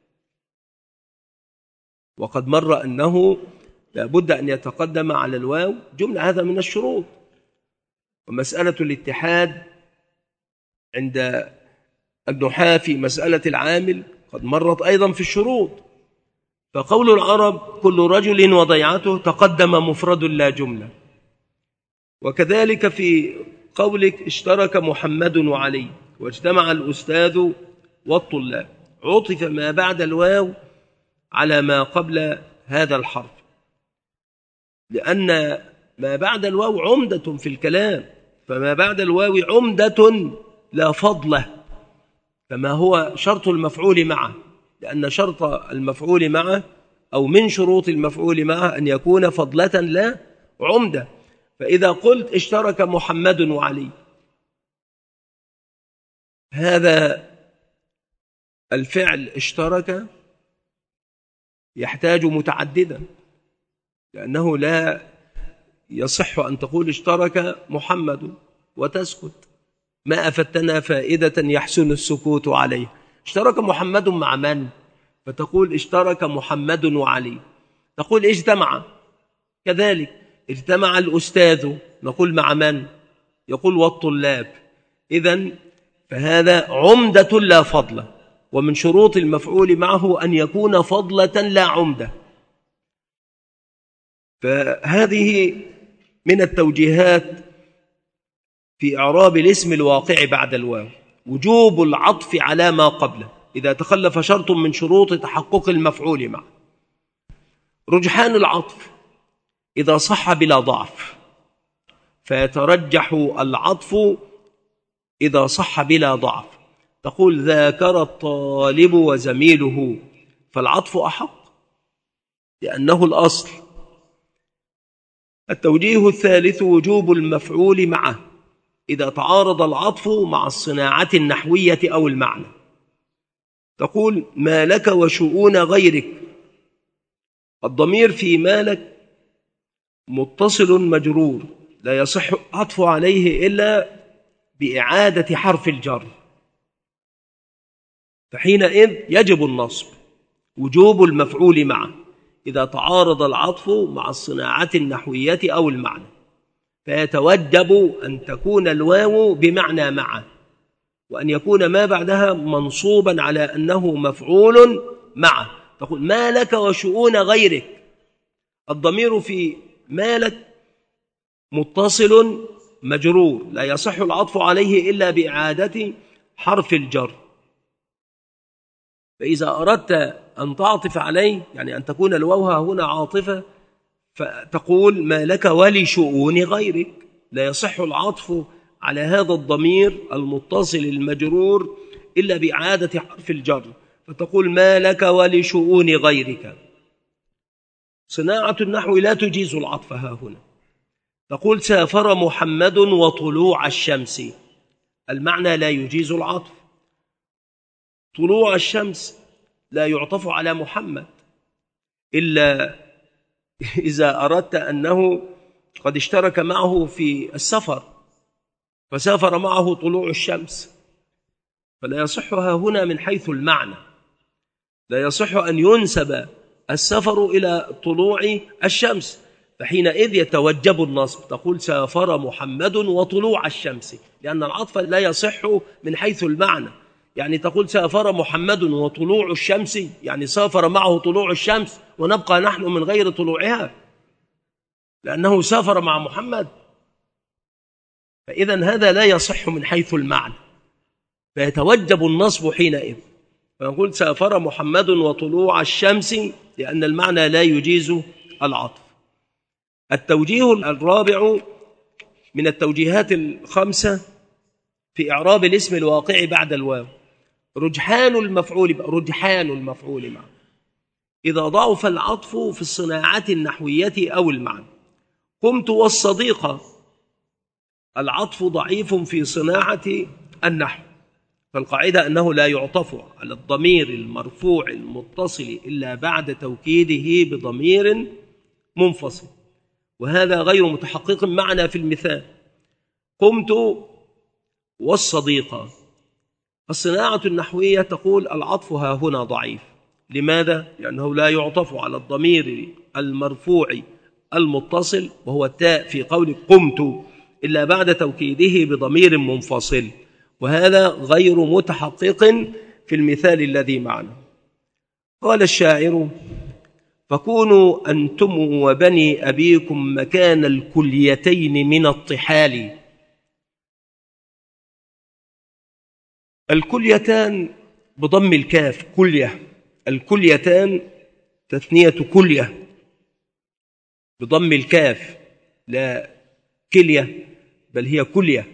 وقد مر أنه لا بد أن يتقدم على الواو جملة، هذا من الشروط. ومسألة الاتحاد عند النحاة في مسألة العامل قد مرت أيضا في الشروط. فقول العرب: كل رجل وضيعته تقدم مفرد لا جملة. وكذلك في قولك: اشترك محمد وعلي واجتمع الأستاذ والطلاب، عطف ما بعد الواو على ما قبل هذا الحرف، لأن ما بعد الواو عمدة في الكلام، فما بعد الواو عمدة لا فضله، كما هو شرط المفعول معه، لأن شرط المفعول معه أو من شروط المفعول معه أن يكون فضلة لا عمدة. فإذا قلت: اشترك محمد وعلي، هذا الفعل اشترك يحتاج متعددا، لأنه لا يصح أن تقول اشترك محمد وتسكت، ما أفدتنا فائدة يحسن السكوت عليه. اشترك محمد مع من؟ فتقول: اشترك محمد وعلي. تقول: اجتمع، كذلك اجتمع الأستاذ، نقول مع من؟ يقول: والطلاب. إذن فهذا عمدة لا فضلة، ومن شروط المفعول معه أن يكون فضلة لا عمدة. فهذه من التوجيهات في إعراب الاسم الواقع بعد الواو: وجوب العطف على ما قبله إذا تخلف شرط من شروط تحقق المفعول معه. رجحان العطف إذا صح بلا ضعف، فيترجح العطف إذا صح بلا ضعف، تقول ذاكر الطالب وزميله، فالعطف أحق لأنه الأصل. التوجيه الثالث وجوب المفعول معه إذا تعارض العطف مع الصناعة النحوية أو المعنى. تقول ما لك وشؤون غيرك، الضمير في مالك متصل مجرور لا يصح العطف عليه إلا بإعادة حرف الجر، فحينئذ يجب النصب. وجوب المفعول معه إذا تعارض العطف مع الصناعة النحوية أو المعنى، فيتوجب أن تكون الواو بمعنى معه، وأن يكون ما بعدها منصوبا على أنه مفعول معه. تقول ما لك وشؤون غيرك، الضمير في مالك متصل مجرور لا يصح العطف عليه إلا بإعادة حرف الجر، فإذا أردت أن تعطف عليه يعني أن تكون الواو هنا عاطفة، فتقول ما لك ولشؤون غيرك، لا يصح العطف على هذا الضمير المتصل المجرور إلا بإعادة حرف الجر، فتقول ما لك ولشؤون غيرك. صناعة النحو لا تجيز العطف ها هنا. تقول سافر محمد وطلوع الشمس، المعنى لا يجيز العطف. طلوع الشمس لا يعطف على محمد إلا إذا أردت أنه قد اشترك معه في السفر فسافر معه طلوع الشمس، فلا يصحها هنا من حيث المعنى. لا يصح أن ينسب السفر إلى طلوع الشمس، فحينئذ يتوجب النصب. تقول سافر محمد وطلوع الشمس، لأن العطف لا يصح من حيث المعنى. يعني تقول سافر محمد وطلوع الشمس، يعني سافر معه طلوع الشمس ونبقى نحن من غير طلوعها لأنه سافر مع محمد، فإذا هذا لا يصح من حيث المعنى، فيتوجب النصب حينئذ. فنقول سافر محمد وطلوع الشمس لأن المعنى لا يجيز العطف. التوجيه الرابع من التوجيهات الخمسة في إعراب الاسم الواقع بعد الواو رجحان المفعول معه إذا ضعف العطف في الصناعة النحوية أو المعنى. قمت والصديقة، العطف ضعيف في صناعة النحو، فالقاعدة أنه لا يعطف على الضمير المرفوع المتصل إلا بعد توكيده بضمير منفصل، وهذا غير متحقق معنا في المثال. قمت والصديقة، الصناعة النحوية تقول العطف ها هنا ضعيف. لماذا؟ لأنه لا يعطف على الضمير المرفوع المتصل وهو التاء في قول قمت إلا بعد توكيده بضمير منفصل، وهذا غير متحقق في المثال الذي معنا. قال الشاعر فكونوا أنتم وبني أبيكم مكان الكليتين من الطحال. الكليتان بضم الكاف كلية، الكليتان تثنية كلية بضم الكاف لا كلية بل هي كلية.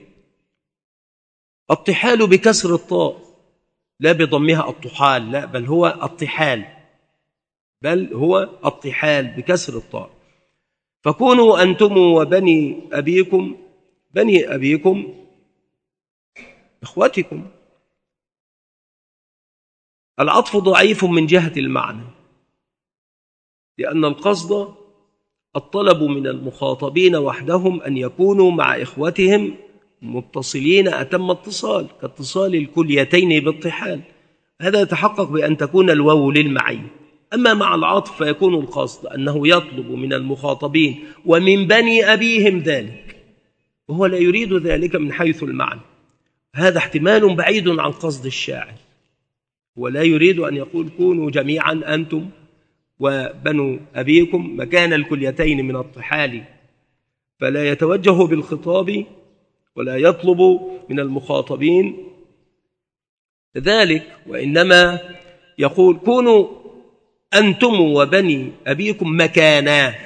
الطحال بكسر الطاء لا بضمها الطحال، لا بل هو الطحال، بل هو الطحال بكسر الطاء. فكونوا أنتم وبني أبيكم، بني أبيكم إخوتكم. العطف ضعيف من جهة المعنى لأن القصد الطلب من المخاطبين وحدهم أن يكونوا مع إخوتهم متصلين أتم اتصال كاتصال الكليتين بالطحال، هذا يتحقق بأن تكون الواو للمعي. أما مع العطف فيكون القصد أنه يطلب من المخاطبين ومن بني أبيهم ذلك، وهو لا يريد ذلك من حيث المعنى. هذا احتمال بعيد عن قصد الشاعر، ولا يريد أن يقول كونوا جميعا أنتم وبنو أبيكم مكان الكليتين من الطحال، فلا يتوجه بالخطاب ولا يطلب من المخاطبين ذلك، وإنما يقول كونوا أنتم وبني أبيكم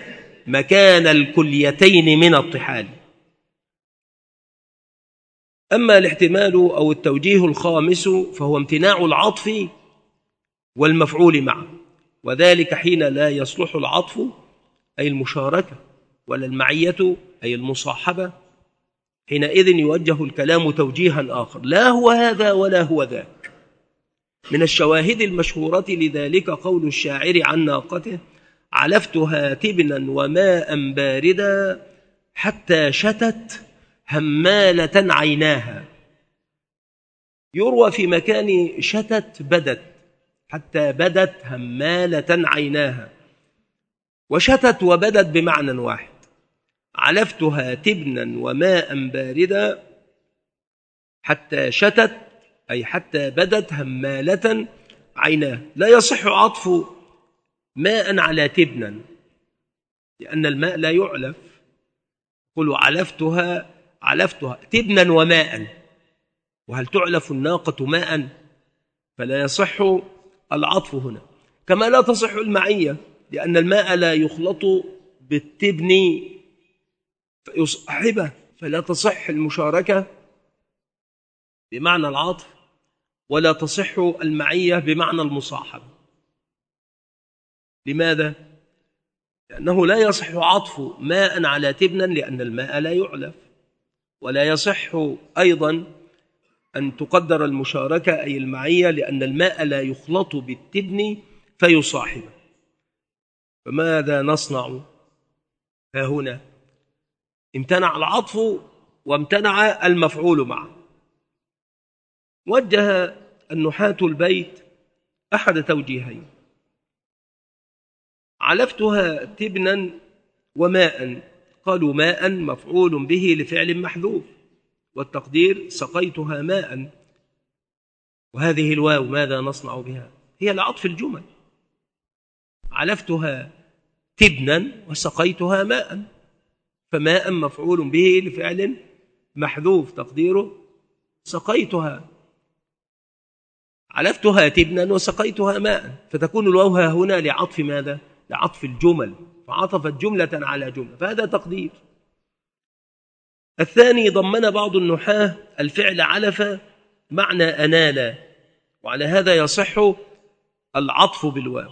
مكان الكليتين من الطحال. أما الاحتمال أو التوجيه الخامس فهو امتناع العطف والمفعول معه، وذلك حين لا يصلح العطف أي المشاركة ولا المعية أي المصاحبة، حينئذ يوجه الكلام توجيها آخر لا هو هذا ولا هو ذاك. من الشواهد المشهورة لذلك قول الشاعر عن ناقته: علفتها تبنا وماء باردا حتى شتت همالة عيناها. يروى في مكان شتت بدت، حتى بدت همالة عيناها، وشتت وبدت بمعنى واحد. علفتها تبنا وماء باردا حتى شتت أي حتى بدت همالة عيناها. لا يصح عطف ماء على تبنا لأن الماء لا يعلف. قلوا علفتها تبنا وماء، وهل تعلف الناقة ماء؟ فلا يصح العطف هنا. كما لا تصح المعية لأن الماء لا يخلط بالتبن فيصحبه، فلا تصح المشاركة بمعنى العطف ولا تصح المعية بمعنى المصاحبة. لماذا؟ لأنه لا يصح عطف ماء على تبنا لأن الماء لا يعلف، ولا يصح أيضا أن تقدر المشاركة أي المعية لأن الماء لا يخلط بالتبن فيصاحبه. فماذا نصنع ها هنا؟ امتنع العطف وامتنع المفعول معه. وجه النحاة البيت أحد توجيهين: علفتها تبنا وماء، قالوا ماء مفعول به لفعل محذوف، والتقدير سقيتها ماء، وهذه الواو ماذا نصنع بها؟ هي لعطف الجمل. علفتها تبنا وسقيتها ماء، فماء مفعول به لفعل محذوف تقديره سقيتها. علفتها تبنا وسقيتها ماء، فتكون الواو هنا لعطف ماذا؟ لعطف الجمل، فعطفت جملة على جملة، فهذا تقدير. الثاني ضمن بعض النحاة الفعل علف معنى أنال، وعلى هذا يصح العطف بالواو.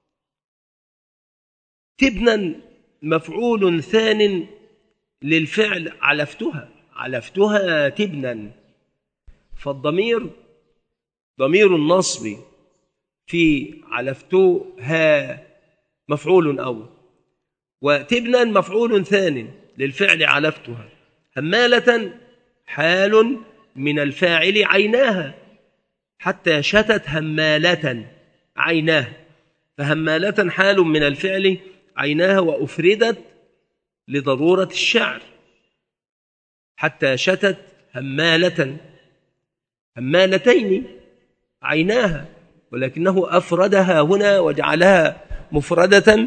تبنا مفعول ثان للفعل علفتها تبنا، فالضمير ضمير النصب في علفتها مفعول أول، وتبنا مفعول ثان للفعل علفتها. همالة حال من الفاعل عيناها، حتى شتت همالة عيناها، فهمالة حال من الفعل عيناها وأفردت لضرورة الشعر. حتى شتت همالتين عيناها، ولكنه أفردها هنا وجعلها مفردة،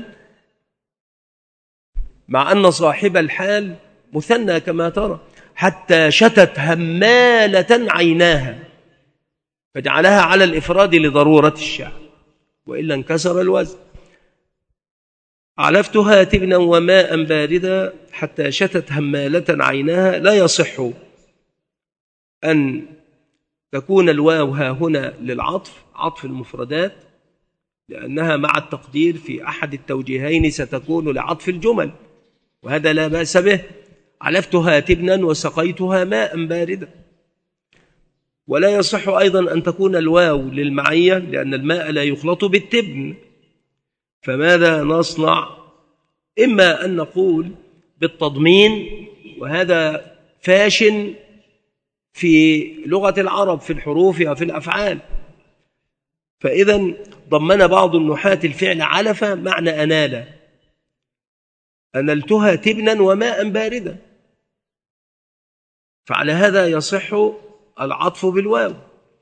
مع أن صاحب الحال مثنى كما ترى. حتى شتت همالة عيناها، فجعلها على الإفراد لضرورة الشعر، وإلا انكسر الوزن. علفتها تبنا وماء باردا حتى شتت همالة عيناها. لا يصح أن تكون الواو ها هنا للعطف، عطف المفردات، لأنها مع التقدير في أحد التوجيهين ستكون لعطف الجمل، وهذا لا بأس به. علفتها تبنا وسقيتها ماء باردا. ولا يصح أيضا أن تكون الواو للمعية لأن الماء لا يخلط بالتبن. فماذا نصنع؟ إما أن نقول بالتضمين، وهذا فاش في لغة العرب في الحروف وفي الأفعال. فإذا ضمن بعض النحاة الفعل علف معنى أنال، أنلتها تبنا وماء باردا، فعلى هذا يصح العطف بالواو.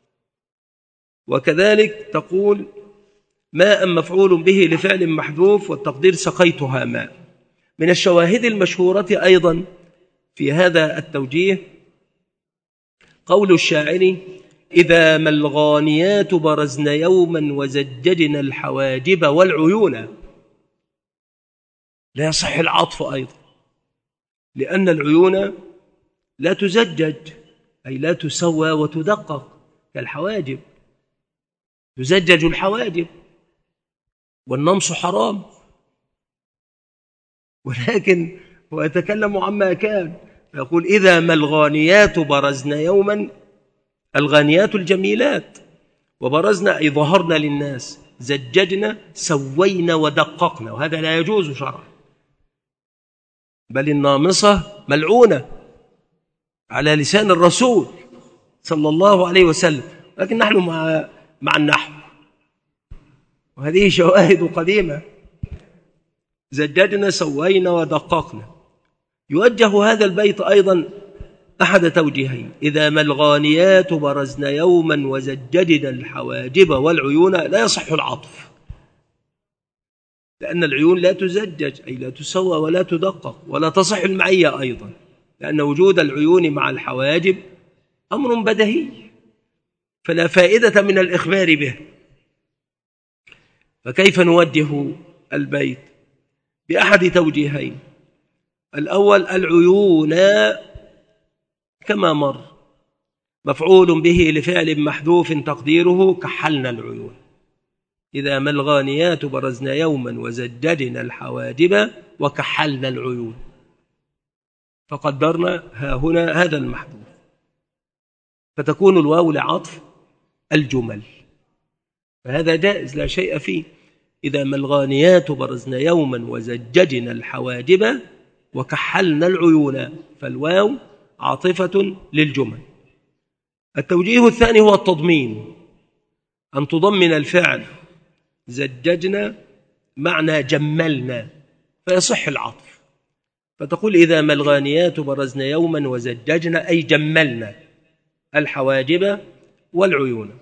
وكذلك تقول ماء مفعول به لفعل محذوف، والتقدير سقيتها ماء. من الشواهد المشهورة أيضا في هذا التوجيه قول الشاعر: إذا ما الغانيات برزن يوما وزججن الحواجب والعيون. لا يصح العطف أيضا، لأن العيون لا تزجج أي لا تسوى وتدقق كالحواجب، تزجج الحواجب، والنمص حرام، ولكن هو يتكلم عما كان، يقول إذا ما الغانيات برزن يوما، الغانيات الجميلات، وبرزنا أي ظهرنا للناس، زججنا سوينا ودققنا، وهذا لا يجوز شرعا، بل النامصة ملعونة على لسان الرسول صلى الله عليه وسلم، لكن نحن مع النحو، وهذه شواهد قديمة. زججنا سوينا ودققنا. يوجه هذا البيت أيضا أحد توجيهين: إذا ما الغانيات برزن يوما وزججنا الحواجب والعيون. لا يصح العطف، لأن العيون لا تزجج، أي لا تسوى ولا تدقق، ولا تصح المعية أيضا، لأن وجود العيون مع الحواجب أمر بديهي، فلا فائدة من الإخبار به. فكيف نوجه البيت؟ بأحد توجيهين: الأول العيون كما مر، مفعول به لفعل محذوف تقديره كحلنا العيون. إذا ما الغانيات برزنا يوما وزججنا الحواجب وكحلنا العيون، فقدرنا ها هنا هذا المحذوف، فتكون الواو لعطف الجمل، فهذا جائز لا شيء فيه. إذا ما الغانيات برزنا يوما وزججنا الحواجب وكحلنا العيون، فالواو عاطفة للجمل. التوجيه الثاني هو التضمين، أن تضمن الفعل زججنا معنى جملنا، فيصح العطف، فتقول إذا ما الغانيات برزنا يوما وزججنا أي جملنا الحواجب والعيون.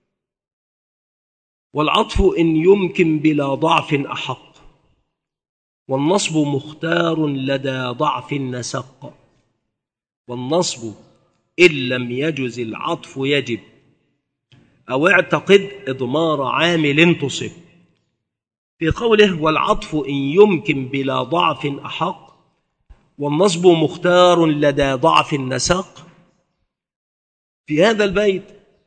والعطف إن يمكن بلا ضعف أحق، والنصب مختار لدى ضعف نسق، والنصب إن لم يجز العطف يجب، أو اعتقد إضمار عامل تصب. في قوله والعطف إن يمكن بلا ضعف أحق، والنصب مختار لدى ضعف نسق، في هذا البيت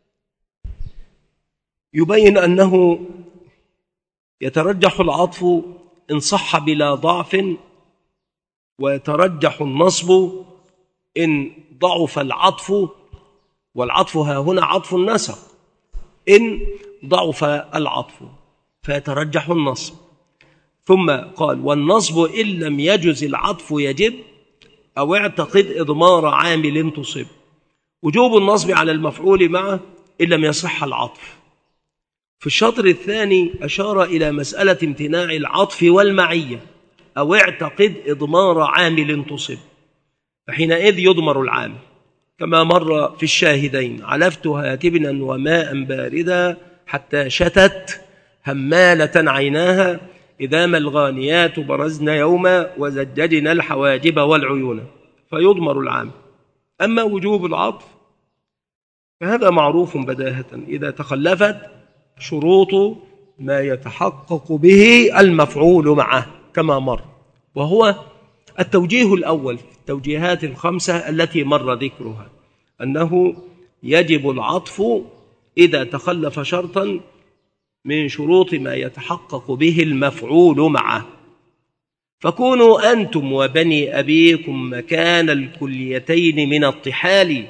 يبين أنه يترجح العطف إن صح بلا ضعف، ويترجح النصب إن ضعف العطف، والعطف ها هنا عطف النسق، إن ضعف العطف فيترجح النصب. ثم قال والنصب إن لم يجز العطف يجب، أو اعتقد إضمار عامل تصب. وجوب النصب على المفعول معه إن لم يصح العطف. في الشطر الثاني أشار إلى مسألة امتناع العطف والمعية، أو اعتقد إضمار عامل تصب، فحينئذ يضمر العامل، كما مر في الشاهدين: علفت هاتبنا وماء باردا حتى شتت همالة عيناها، إذا ما الغانيات برزن يوما وزججنا الحواجب والعيون، فيضمر العامل. أما وجوب العطف فهذا معروف بداهة إذا تخلفت شروط ما يتحقق به المفعول معه كما مر، وهو التوجيه الأول في التوجيهات الخمسة التي مر ذكرها، أنه يجب العطف إذا تخلف شرطا من شروط ما يتحقق به المفعول معه. فكونوا أنتم وبني أبيكم مكان الكليتين من الطحال،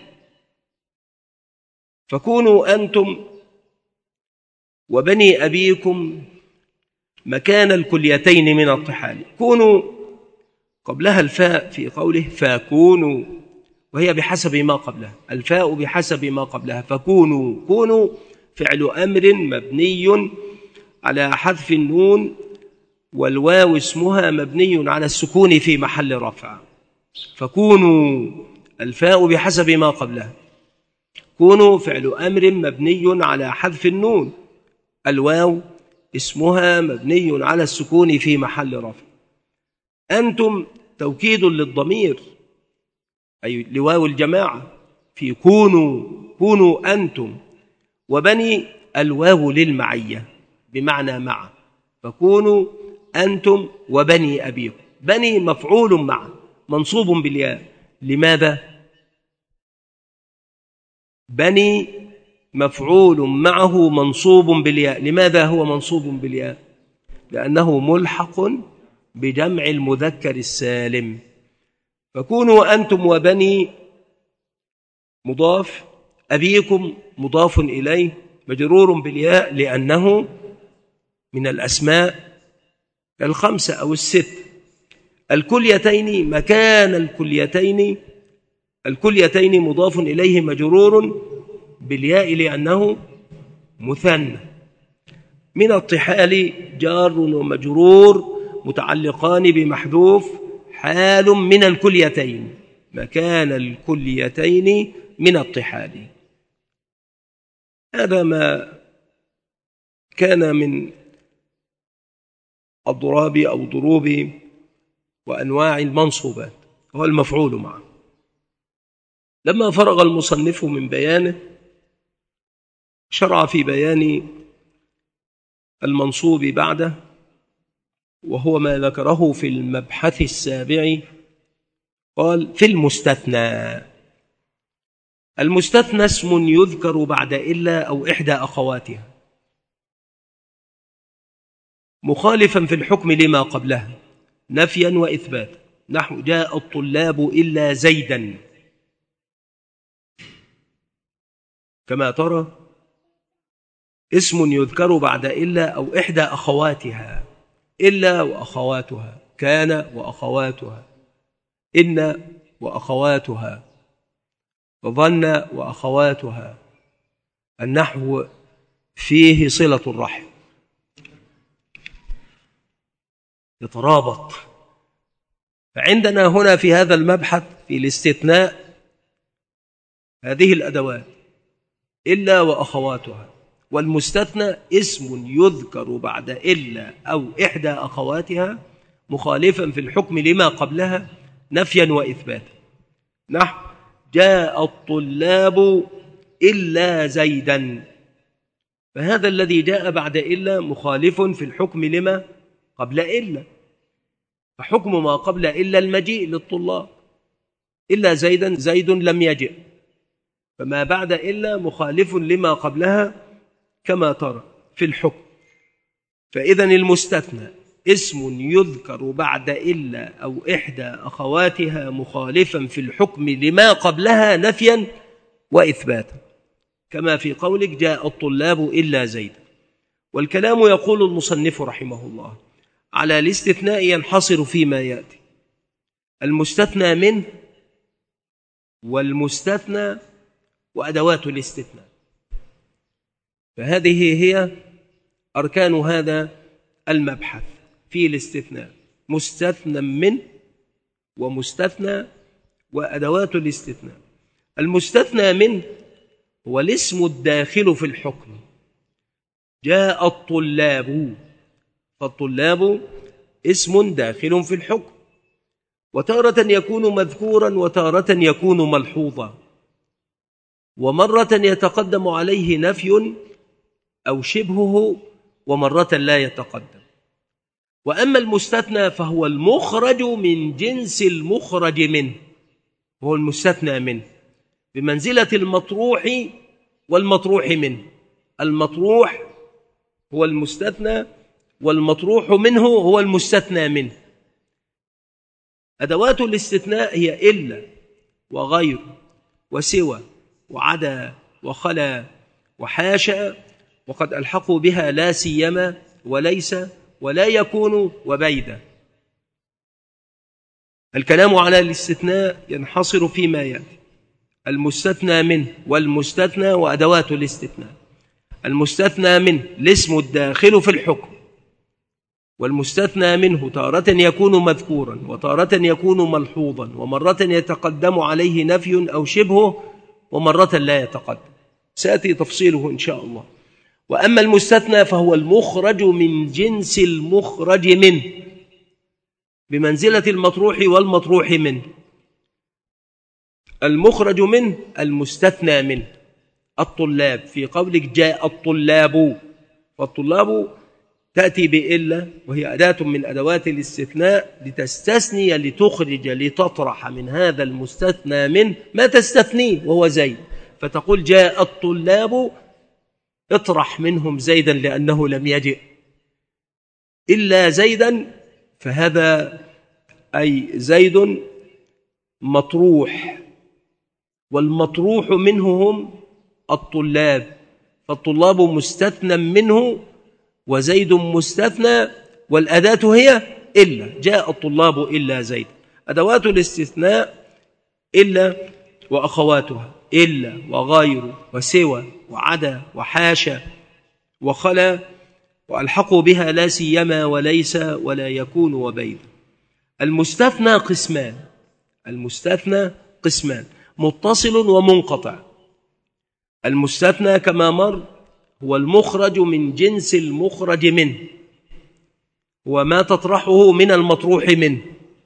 فكونوا أنتم وبني أبيكم مكان الكليتين من الطحال. كونوا قبلها الفاء في قوله فكونوا، وهي بحسب ما قبلها، الفاء بحسب ما قبلها. فكونوا، كونوا فعل أمر مبني على حذف النون، والواو اسمها مبني على السكون في محل رفع. فكونوا الفاء بحسب ما قبلها، كونوا فعل أمر مبني على حذف النون، الواو اسمها مبني على السكون في محل رفع. أنتم توكيد للضمير، أي لواو الجماعة في كونوا، كونوا أنتم. وبني الواو للمعية بمعنى مع، فكونوا أنتم وبني أبيكم. بني مفعول مع منصوب بالياء، لماذا؟ بني مفعول معه منصوب بالياء. لماذا هو منصوب بالياء؟ لأنه ملحق بجمع المذكر السالم. فكونوا أنتم وبني مضاف، أبيكم مضاف إليه مجرور بالياء لأنه من الأسماء الخمسة أو الست. الكليتين مكان الكليتين مضاف إليه مجرور بالياء لأنه مثنى. من الطحال جار ومجرور متعلقان بمحذوف حال من الكليتين، مكان الكليتين من الطحال. هذا ما كان من الضراب أو ضروب وأنواع المنصوبات، هو المفعول معه. لما فرغ المصنف من بيانه شرع في بيان المنصوب بعده، وهو ما ذكره في المبحث السابع. قال: في المستثنى. المستثنى اسم يذكر بعد إلا أو إحدى أخواتها مخالفا في الحكم لما قبلها نفيا وإثباتا، نحو جاء الطلاب إلا زيدا. كما ترى اسم يذكر بعد إلا أو إحدى أخواتها، إلا وأخواتها، كان وأخواتها، إن وأخواتها، ظن وأخواتها. النحو فيه صلة الرحم، يترابط. فعندنا هنا في هذا المبحث في الاستثناء هذه الأدوات: إلا وأخواتها. والمستثنى اسم يذكر بعد إلا أو إحدى أخواتها مخالفا في الحكم لما قبلها نفيا وإثباتا، نحو جاء الطلاب إلا زيدا. فهذا الذي جاء بعد إلا مخالف في الحكم لما قبل إلا، فحكم ما قبل إلا المجيء للطلاب، إلا زيدا، زيد لم يجئ. فما بعد إلا مخالف لما قبلها كما ترى في الحكم. فإذن المستثنى اسم يذكر بعد إلا أو إحدى أخواتها مخالفا في الحكم لما قبلها نفيا وإثباتا، كما في قولك جاء الطلاب إلا زيد. والكلام يقول المصنف رحمه الله على الاستثناء ينحصر فيما يأتي: المستثنى منه والمستثنى وأدوات الاستثناء. فهذه هي أركان هذا المبحث في الاستثناء: مستثنى منه ومستثنى وأدوات الاستثناء. المستثنى منه هو الاسم الداخل في الحكم. جاء الطلاب، فالطلاب اسم داخل في الحكم، وتارة يكون مذكورا وتارة يكون ملحوظا، ومرة يتقدم عليه نفي أو شبهه ومرة لا يتقدم. وأما المستثنى فهو المخرج من جنس المخرج منه، هو المستثنى منه بمنزلة المطروح والمطروح منه. المطروح هو المستثنى والمطروح منه هو المستثنى منه. أدوات الاستثناء هي إلا وغير وسوى وعدا وخلا وحاشا، وقد ألحقوا بها لا سيما وليس ولا يكون وبيدا. الكلام على الاستثناء ينحصر فيما يأتي: المستثنى منه والمستثنى وأدوات الاستثناء. المستثنى منه الاسم الداخل في الحكم، والمستثنى منه تارة يكون مذكورا وتارة يكون ملحوظا، ومرة يتقدم عليه نفي أو شبهه ومرة لا يتقدم، سأتي تفصيله إن شاء الله. وأما المستثنى فهو المخرج من جنس المخرج منه بمنزلة المطروح والمطروح منه. المخرج منه المستثنى منه. الطلاب في قولك جاء الطلاب، والطلاب تأتي بإلا وهي أداة من أدوات الاستثناء لتستثني، لتخرج، لتطرح من هذا المستثنى منه ما تستثنيه وهو زيد. فتقول جاء الطلاب، اطرح منهم زيدا لأنه لم يجئ إلا زيدا، فهذا أي زيد مطروح، والمطروح منه هم الطلاب، فالطلاب مستثنى منه وزيد مستثنى، والأداة هي إلا، جاء الطلاب إلا زيد. أدوات الاستثناء إلا وأخواتها، إلا وغير وسوى وعدا وحاشا وخلا، وألحقوا بها لا سيما وليس ولا يكون وبين. المستثنى قسمان، المستثنى قسمان متصل ومنقطع. المستثنى كما مر هو المخرج من جنس المخرج منه، وما تطرحه من المطروح منه.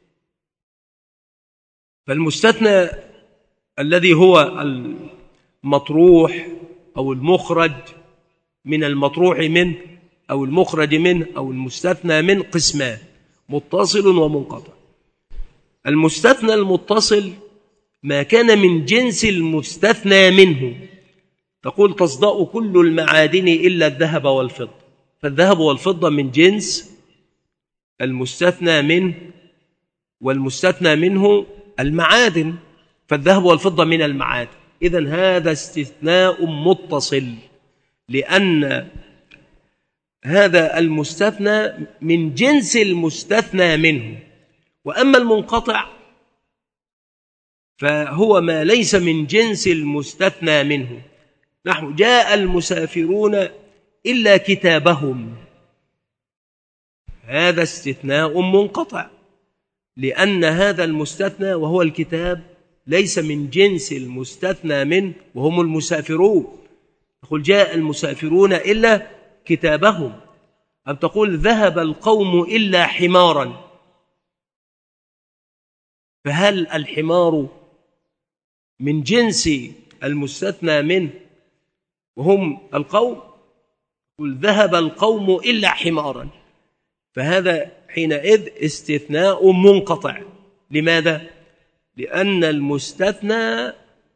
فالمستثنى الذي هو المطروح أو المخرج من المطروح منه أو المخرج منه أو المستثنى من قسمان، متصل ومنقطع. المستثنى المتصل ما كان من جنس المستثنى منه، تقول تصدأ كل المعادن إلا الذهب والفضة، فالذهب والفضة من جنس المستثنى منه، والمستثنى منه المعادن، فالذهب والفضة من المعادن. إذن هذا استثناء متصل، لأن هذا المستثنى من جنس المستثنى منه. وأما المنقطع فهو ما ليس من جنس المستثنى منه، نحو جاء المسافرون إلا كتابهم، هذا استثناء منقطع، لأن هذا المستثنى وهو الكتاب ليس من جنس المستثنى منه وهم المسافرون. تقول جاء المسافرون إلا كتابهم، أم تقول ذهب القوم إلا حمارا، فهل الحمار من جنس المستثنى منه وهم القوم؟ قل ذهب القوم إلا حمارا، فهذا حينئذ استثناء منقطع. لماذا؟ لأن المستثنى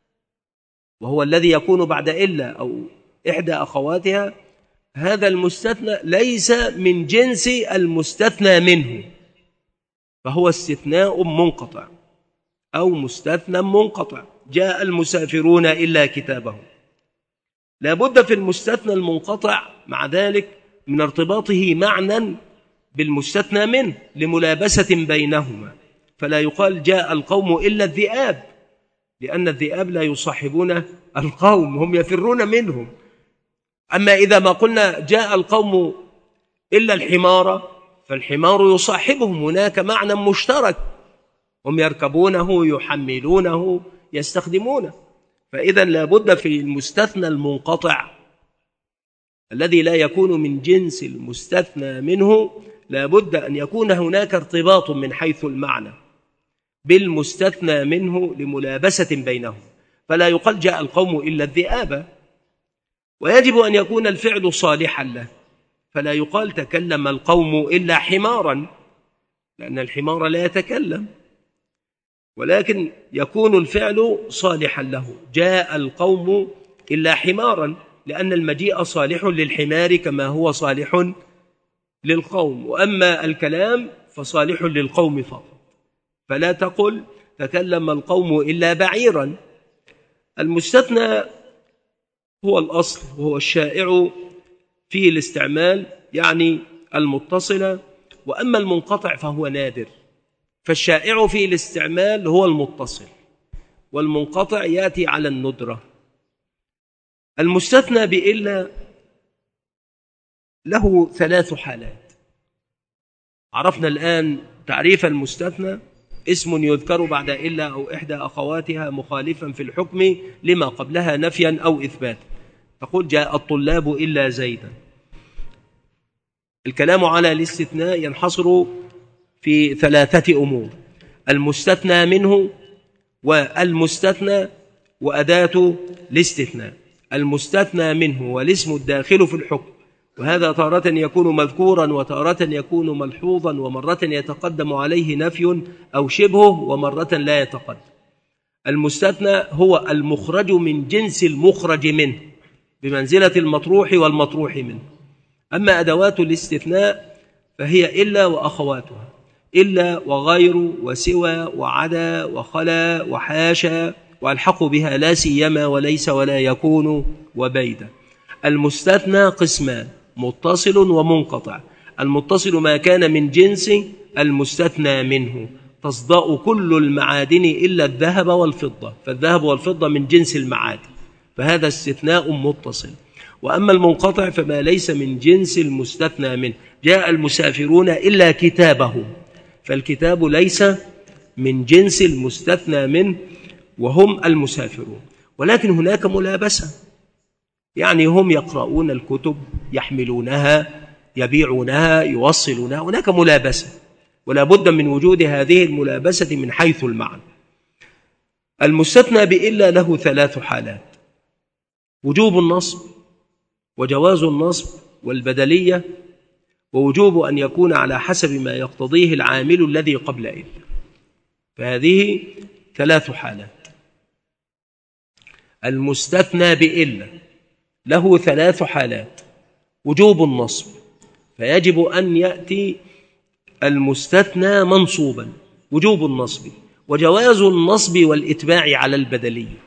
وهو الذي يكون بعد إلا أو إحدى أخواتها، هذا المستثنى ليس من جنس المستثنى منه، فهو استثناء منقطع أو مستثنى منقطع. جاء المسافرون إلا كتابهم. لا بد في المستثنى المنقطع مع ذلك من ارتباطه معنى بالمستثنى منه لملابسة بينهما، فلا يقال جاء القوم إلا الذئاب، لأن الذئاب لا يصاحبون القوم، هم يفرون منهم. أما إذا ما قلنا جاء القوم إلا الحمار، فالحمار يصاحبهم، هناك معنى مشترك، هم يركبونه يحملونه يستخدمونه. فإذا لا بد في المستثنى المنقطع الذي لا يكون من جنس المستثنى منه، لا بد أن يكون هناك ارتباط من حيث المعنى بالمستثنى منه لملابسة بينهم، فلا يقال جاء القوم إلا الذئاب. ويجب أن يكون الفعل صالحا له، فلا يقال تكلم القوم إلا حمارا، لأن الحمار لا يتكلم، ولكن يكون الفعل صالحا له. جاء القوم إلا حمارا، لأن المجيء صالح للحمار كما هو صالح للقوم، وأما الكلام فصالح للقوم فقط، فلا تقل تكلم القوم إلا بعيرا. المستثنى هو الأصل وهو الشائع في الاستعمال، يعني المتصلة، وأما المنقطع فهو نادر. فالشائع في الاستعمال هو المتصل، والمنقطع يأتي على الندرة. المستثنى بإلا له 3 حالات. عرفنا الآن تعريف المستثنى: اسم يذكر بعد إلا أو إحدى أخواتها مخالفا في الحكم لما قبلها نفيا أو إثباتا. تقول جاء الطلاب إلا زيدا. الكلام على الاستثناء ينحصر في 3 أمور: المستثنى منه، والمستثنى، وأداة الاستثناء. المستثنى منه والاسم الداخل في الحكم، وهذا تارة يكون مذكورا وتارة يكون ملحوظا، ومرة يتقدم عليه نفي أو شبهه، ومرة لا يتقدم. المستثنى هو المخرج من جنس المخرج منه بمنزلة المطروح والمطروح منه. أما أدوات الاستثناء فهي إلا وأخواتها، إلا وغير وسوى وعدا وخلا وحاشا، والحق بها لا سيما وليس ولا يكون وبيدا. المستثنى قسمان: متصل ومنقطع. المتصل ما كان من جنس المستثنى منه، تصدأ كل المعادن إلا الذهب والفضة، فالذهب والفضة من جنس المعادن، فهذا استثناء متصل. وأما المنقطع فما ليس من جنس المستثنى منه. جاء المسافرون إلا كتابهم، فالكتاب ليس من جنس المستثنى منه وهم المسافرون. ولكن هناك ملابسة، يعني هم يقرؤون الكتب، يحملونها، يبيعونها، يوصلونها، هناك ملابسة، ولا بد من وجود هذه الملابسة من حيث المعنى. المستثنى بإلا له 3 حالات: وجوب النصب، وجواز النصب، والبدلية، ووجوب أن يكون على حسب ما يقتضيه العامل الذي قبل إلا. فهذه 3 حالات. المستثنى بإلا له 3 حالات: وجوب النصب، فيجب أن يأتي المستثنى منصوبا، وجوب النصب، وجواز النصب والإتباع على البدلية،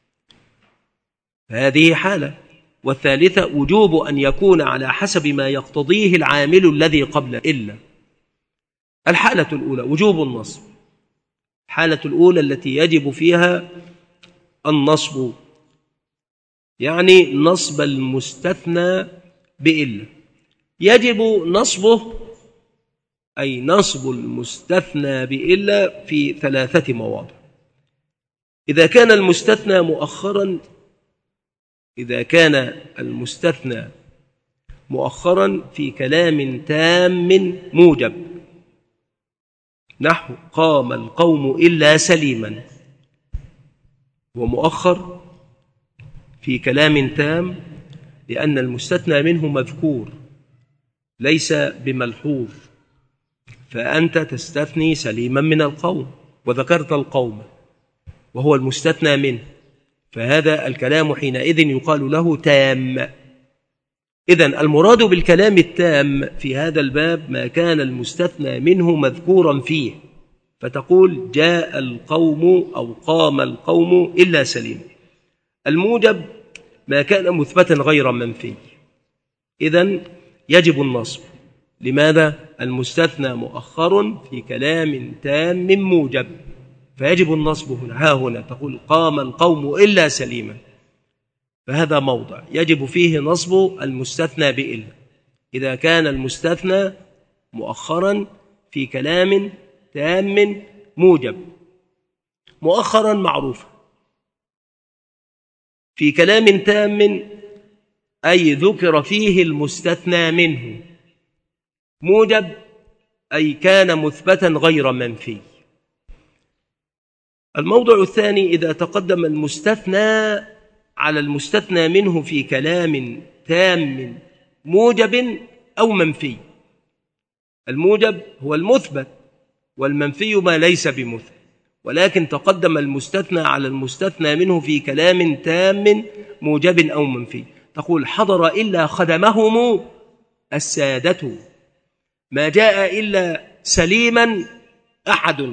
هذه حالة. والثالثة وجوب أن يكون على حسب ما يقتضيه العامل الذي قبل إلا. الحالة الأولى وجوب النصب، الحالة الأولى التي يجب فيها النصب، يعني نصب المستثنى بإلا. يجب نصبه، أي نصب المستثنى بإلا، في 3 مواضع. إذا كان المستثنى مؤخرا، إذا كان المستثنى مؤخرا في كلام تام موجب، نحو قام القوم إلا سليما، ومؤخر في كلام تام لأن المستثنى منه مذكور ليس بملحوظ، فأنت تستثني سليما من القوم وذكرت القوم وهو المستثنى منه، فهذا الكلام حينئذ يقال له تام. إذن المراد بالكلام التام في هذا الباب ما كان المستثنى منه مذكورا فيه، فتقول جاء القوم أو قام القوم إلا سليما. الموجب ما كان مثبتا غير منفي، إذن يجب النصب. لماذا؟ المستثنى مؤخر في كلام تام موجب، فيجب النصب هنا. ها هنا تقول قام القوم إلا سليما، فهذا موضع يجب فيه نصب المستثنى بإلا إذا كان المستثنى مؤخرا في كلام تام موجب. مؤخرا معروفة، في كلام تام أي ذكر فيه المستثنى منه، موجب أي كان مثبتا غير منفي. الموضع الثاني إذا تقدم المستثنى على المستثنى منه في كلام تام موجب أو منفي. الموجب هو المثبت، والمنفي ما ليس بمثبت، ولكن تقدم المستثنى على المستثنى منه في كلام تام موجب أو منفي. تقول حضر إلا خدمهم السادة، ما جاء إلا سليما أحد.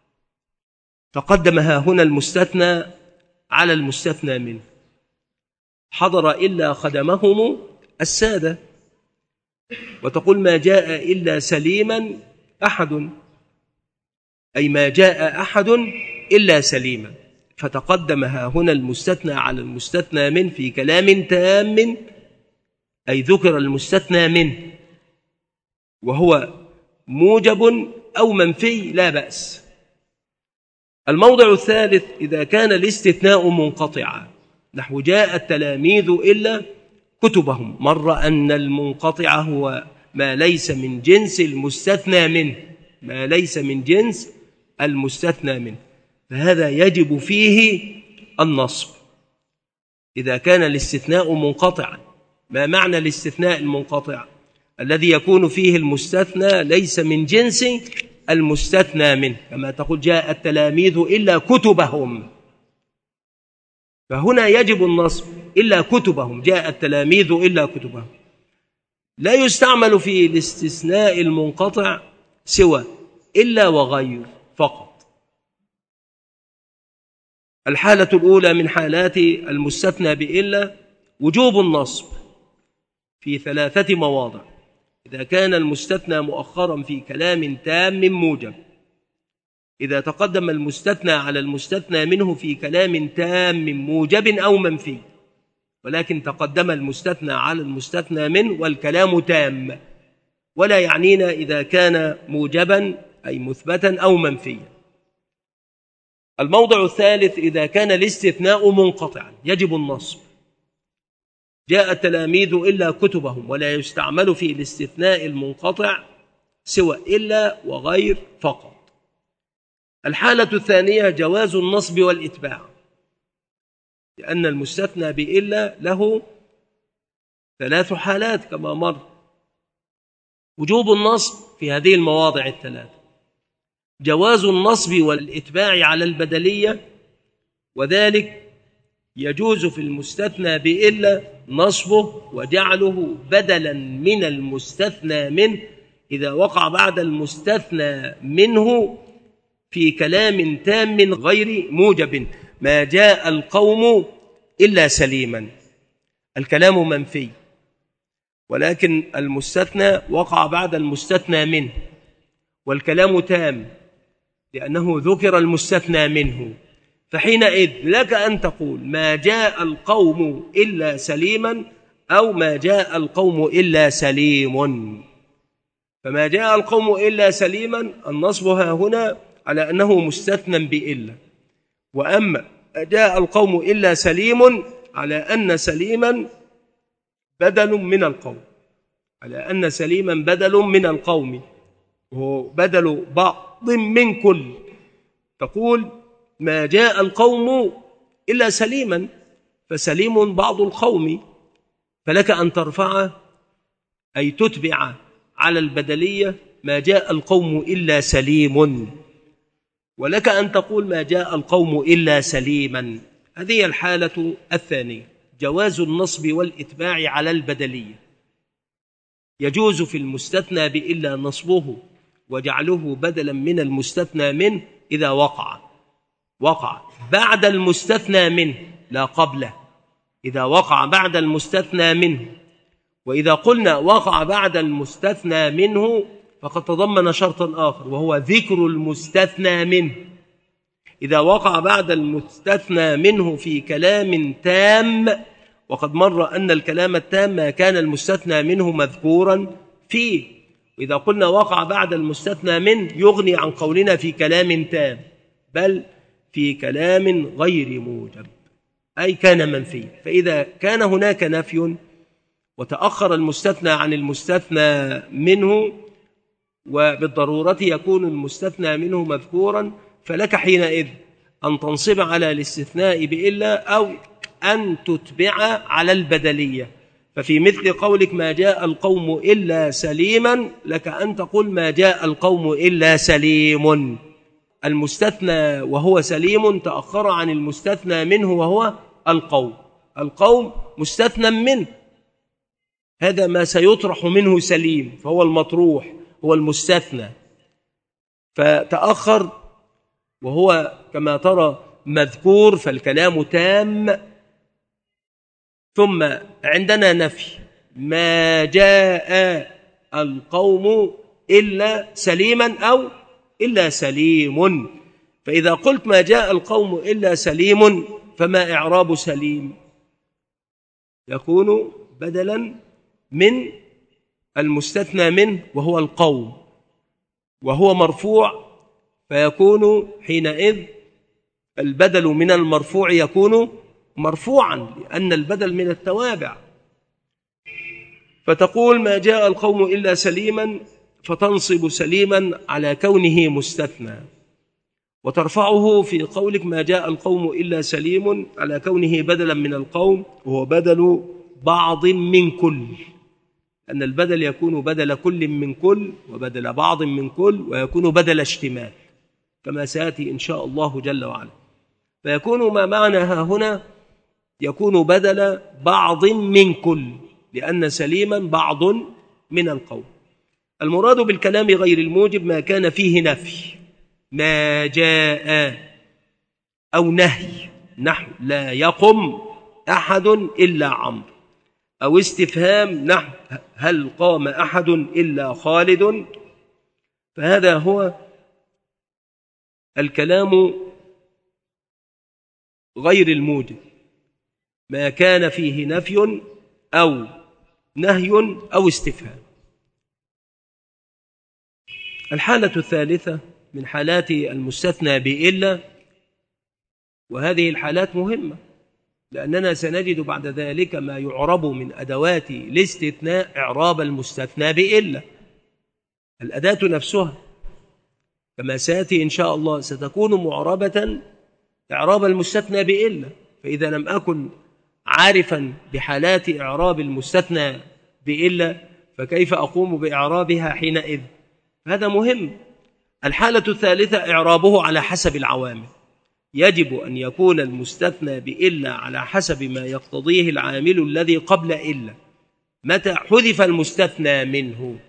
تقدم ها هنا المستثنى على المستثنى منه. حضر إلا خدمهم السادة، وتقول ما جاء إلا سليما أحد، أي ما جاء أحد إلا سليما. فتقدم ها هنا المستثنى على المستثنى منه في كلام تام، أي ذكر المستثنى منه وهو موجب أو منفي لا بأس. الموضع الثالث إذا كان الاستثناء منقطعا، نحو جاء التلاميذ إلا كتبهم. مر أن المنقطع هو ما ليس من جنس المستثنى منه، ما ليس من جنس المستثنى منه، فهذا يجب فيه النصب إذا كان الاستثناء منقطعا. ما معنى الاستثناء المنقطع؟ الذي يكون فيه المستثنى ليس من جنس المستثنى منه، كما تقول جاء التلاميذ إلا كتبهم، فهنا يجب النصب إلا كتبهم، جاء التلاميذ إلا كتبهم. لا يستعمل في الاستثناء المنقطع سوى إلا وغير فقط. الحالة الأولى من حالات المستثنى بإلا وجوب النصب في 3 مواضع: إذا كان المستثنى مؤخرا في كلام تام موجب، إذا تقدم المستثنى على المستثنى منه في كلام تام موجب أو منفي، ولكن تقدم المستثنى على المستثنى منه والكلام تام، ولا يعنينا إذا كان موجبا أي مثبتا أو منفيا. الموضع الثالث: إذا كان الاستثناء منقطعا يجب النصب. جاء التلاميذ إلا كتبهم، ولا يستعمل في الاستثناء المنقطع سوى إلا وغير فقط. الحالة الثانية: جواز النصب والإتباع، لأن المستثنى بإلا له 3 حالات كما مر. وجوب النصب في هذه المواضع 3: جواز النصب والإتباع على البدلية، وذلك يجوز في المستثنى بإلا نصبه وجعله بدلا من المستثنى منه إذا وقع بعد المستثنى منه في كلام تام غير موجب. ما جاء القوم إلا سليما، الكلام منفي، ولكن المستثنى وقع بعد المستثنى منه والكلام تام لأنه ذكر المستثنى منه، فحينئذ لك أن تقول ما جاء القوم إلا سليما أو ما جاء القوم إلا سليم. فما جاء القوم إلا سليما النصب هنا على أنه مستثنى بإلا، وأما جاء القوم إلا سليم على أن سليما بدل من القوم، على أن سليما بدل من القوم، وهو بدل بعض من كل. تقول ما جاء القوم إلا سليما، فسليم بعض القوم، فلك أن ترفعه أي تتبع على البدلية ما جاء القوم إلا سليم، ولك أن تقول ما جاء القوم إلا سليما. هذه الحالة الثانية: جواز النصب والإتباع على البدلية. يجوز في المستثنى بإلا نصبه وجعله بدلا من المستثنى منه إذا وقع بعد المستثنى منه لا قبله، إذا وقع بعد المستثنى منه. وإذا قلنا وقع بعد المستثنى منه فقد تضمن شرطا آخر، وهو ذكر المستثنى منه. إذا وقع بعد المستثنى منه في كلام تام، وقد مر أن الكلام التام ما كان المستثنى منه مذكورا فيه. وإذا قلنا وقع بعد المستثنى منه يغني عن قولنا في كلام تام، بل في كلام غير موجب أي كان منفي. فإذا كان هناك نفي وتأخر المستثنى عن المستثنى منه، وبالضرورة يكون المستثنى منه مذكورا، فلك حينئذ أن تنصب على الاستثناء بإلا أو أن تتبع على البدلية. ففي مثل قولك ما جاء القوم إلا سليما، لك أن تقول ما جاء القوم إلا سليم. المستثنى وهو سليم تأخر عن المستثنى منه وهو القوم مستثنى منه، هذا ما سيطرح منه سليم، فهو المطروح، هو المستثنى، فتأخر وهو كما ترى مذكور، فالكلام تام. ثم عندنا نفي: ما جاء القوم إلا سليما أو إلا سليم. فإذا قلت ما جاء القوم إلا سليم، فما إعراب سليم؟ يكون بدلا من المستثنى منه وهو القوم، وهو مرفوع، فيكون حينئذ البدل من المرفوع يكون مرفوعا، لأن البدل من التوابع. فتقول ما جاء القوم إلا سليما، فتنصب سليما على كونه مستثنى، وترفعه في قولك ما جاء القوم إلا سليم على كونه بدلا من القوم، وهو بدل بعض من كل، أن البدل يكون بدل كل من كل وبدل بعض من كل، ويكون بدل اشتمال كما سيأتي إن شاء الله جل وعلا. فيكون ما معنى ها هنا يكون بدل بعض من كل، لأن سليما بعض من القول. المراد بالكلام غير الموجب ما كان فيه نفي، ما جاء، أو نهي نحو لا يقم أحد إلا عمرو، أو استفهام نحو هل قام أحد إلا خالد. فهذا هو الكلام غير الموجب، ما كان فيه نفي أو نهي أو استفهام. الحالة الثالثة من حالات المستثنى بإلا، وهذه الحالات مهمة لأننا سنجد بعد ذلك ما يعرب من أدوات الاستثناء إعراب المستثنى بإلا. الأداة نفسها كما سيأتي إن شاء الله ستكون معربة إعراب المستثنى بإلا، فإذا لم أكن عارفا بحالات إعراب المستثنى بإلا فكيف أقوم بإعرابها حينئذ؟ هذا مهم. الحالة الثالثة إعرابه على حسب العوامل، يجب أن يكون المستثنى بإلا على حسب ما يقتضيه العامل الذي قبل إلا. متى حذف المستثنى منه؟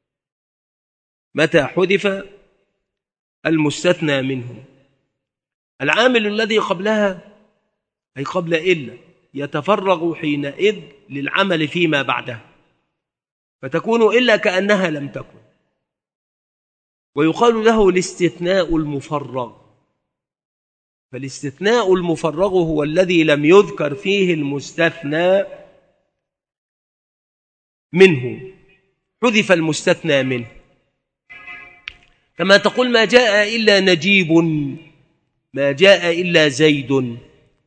متى حذف المستثنى منه؟ العامل الذي قبلها أي قبل إلا يتفرغ حينئذ للعمل فيما بعدها، فتكون إلا كأنها لم تكن، ويقال له الاستثناء المفرغ. فالاستثناء المفرغ هو الذي لم يذكر فيه المستثنى منه، حذف المستثنى منه. كما تقول ما جاء إلا نجيب، ما جاء إلا زيد،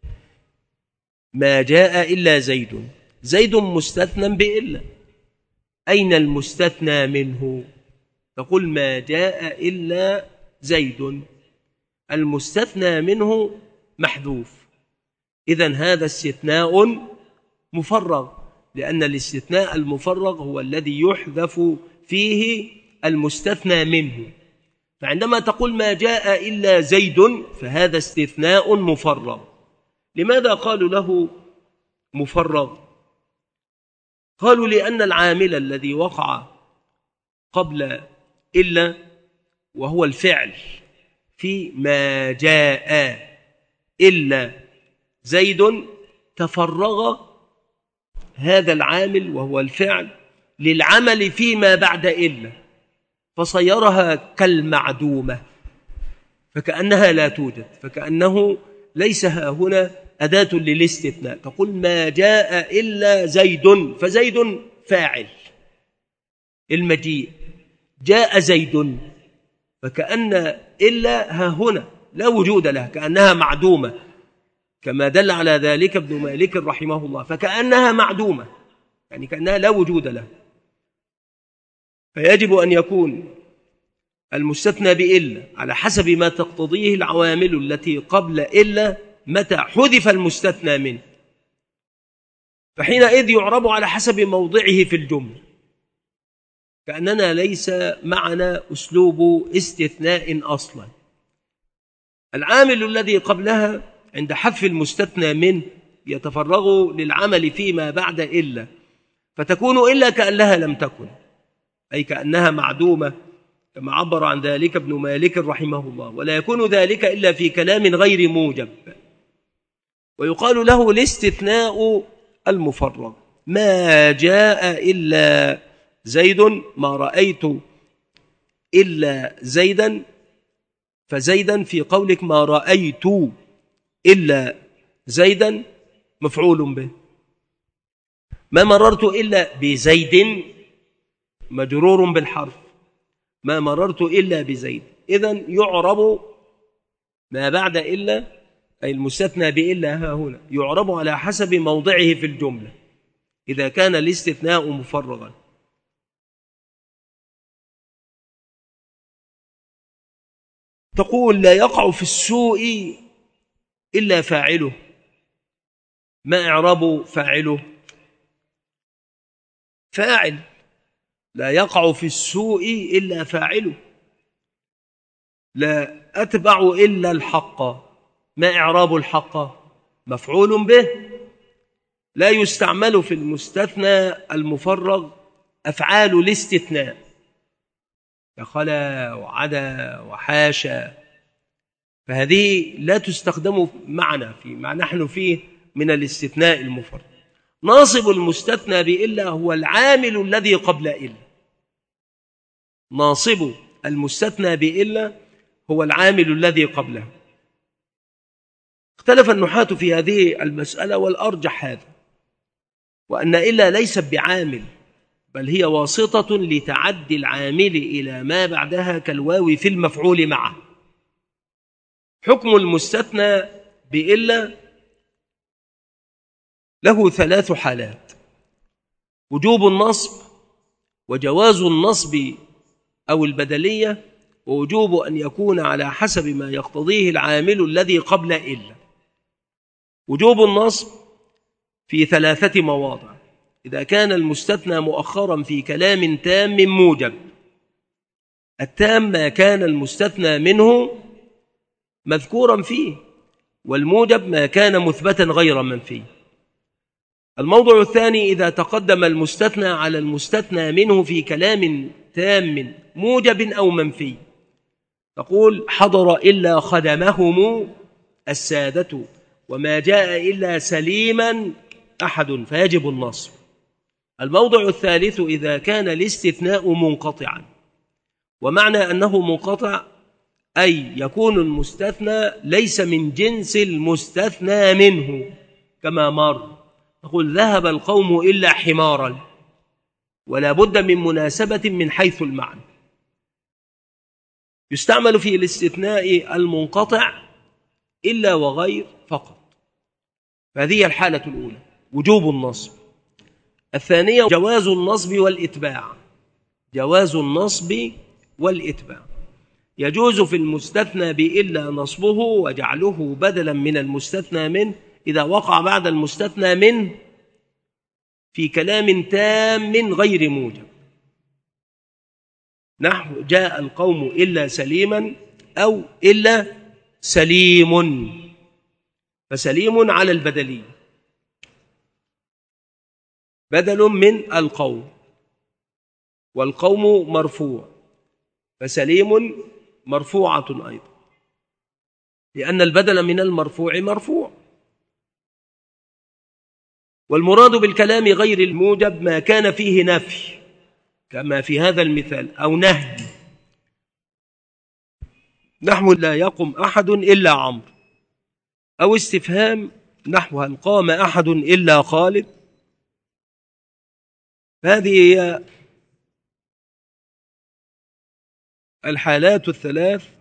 ما جاء إلا زيد. زيد مستثنى بإلا، أين المستثنى منه؟ تقول ما جاء إلا زيد، المستثنى منه محذوف، إذن هذا استثناء مفرغ، لأن الاستثناء المفرغ هو الذي يحذف فيه المستثنى منه. فعندما تقول ما جاء إلا زيد فهذا استثناء مفرغ. لماذا قالوا له مفرغ؟ قالوا لأن العامل الذي وقع قبل إلا وهو الفعل في ما جاء إلا زيد تفرغ هذا العامل وهو الفعل للعمل فيما بعد إلا، فصيرها كالمعدومة، فكأنها لا توجد، فكأنه ليس هنا أداة للاستثناء. تقول ما جاء إلا زيد، فزيد فاعل المجيء، جاء زيد، فكأن إلا ها هنا لا وجود لها، كأنها معدومة، كما دل على ذلك ابن مالك رحمه الله، فكأنها معدومة يعني كأنها لا وجود لها. فيجب أن يكون المستثنى بإلا على حسب ما تقتضيه العوامل التي قبل إلا متى حذف المستثنى منه، فحينئذ يعرب على حسب موضعه في الجملة، كأننا ليس معنا أسلوب استثناء أصلا. العامل الذي قبلها عند حذف المستثنى منه يتفرغ للعمل فيما بعد إلا، فتكون إلا كأنها لم تكن، أي كأنها معدومة، كما عبر عن ذلك ابن مالك رحمه الله. ولا يكون ذلك إلا في كلام غير موجب، ويقال له الاستثناء المفرغ. ما جاء إلا زيد، ما رأيت إلا زيدا، فزيدا في قولك ما رأيت إلا زيدا مفعول به. ما مررت إلا بزيد مجرور بالحرف، ما مررت إلا بزيد. إذن يعرب ما بعد إلا أي المستثنى بإلا ها هنا يعرب على حسب موضعه في الجملة إذا كان الاستثناء مفرغا. تقول لا يقع في السوء إلا فاعله، ما إعراب فاعله؟ فاعل، لا يقع في السوء إلا فاعله. لا أتبع إلا الحق، ما إعراب الحق؟ مفعول به، لا يستعمل في المستثنى المفرغ أفعال الاستثناء كخلا وعدا وحاشا، فهذه لا تستخدم معنا فيما نحن فيه من الاستثناء المفرغ. ناصب المستثنى بإلا هو العامل الذي قبل إلا. ناصب المستثنى بإلا هو العامل الذي قبله. اختلف النحاة في هذه المسألة، والأرجح هذا، وأن إلا ليست بعامل، بل هي واسطة لتعدي العامل إلى ما بعدها كالواو في المفعول معه. حكم المستثنى بإلا له 3 حالات: وجوب النصب، وجواز النصب أو البدلية، ووجوب أن يكون على حسب ما يقتضيه العامل الذي قبل إلا. وجوب النصب في 3 مواضع: إذا كان المستثنى مؤخرا في كلام تام موجب. التام ما كان المستثنى منه مذكورا فيه، والموجب ما كان مثبتا غير منفي. الموضع الثاني: إذا تقدم المستثنى على المستثنى منه في كلام تام موجب أو منفي. تقول حضر إلا خدمهم السادة، وما جاء إلا سليما أحد، فيجب النصب. الموضع الثالث: إذا كان الاستثناء منقطعا. ومعنى أنه منقطع أي يكون المستثنى ليس من جنس المستثنى منه، كما مر نقول ذهب القوم إلا حمارا، ولا بد من مناسبة من حيث المعنى. يستعمل في الاستثناء المنقطع إلا وغير فقط. فهذه الحالة الأولى وجوب النصب. الثانية جواز النصب والإتباع. جواز النصب والإتباع: يجوز في المستثنى بإلا نصبه وجعله بدلا من المستثنى منه إذا وقع بعد المستثنى منه في كلام تام غير موجب، نحو جاء القوم إلا سليما أو إلا سليم، فسليم على البدلي بدل من القوم، والقوم مرفوع، فسليم مرفوعة أيضا، لأن البدل من المرفوع مرفوع. والمراد بالكلام غير الموجب ما كان فيه نفي، كما في هذا المثال، أو نهي، نحو لا يقم أحد إلا عمرو، أو استفهام نحو هل قام أحد إلا خالد. هذه هي الحالات الثلاث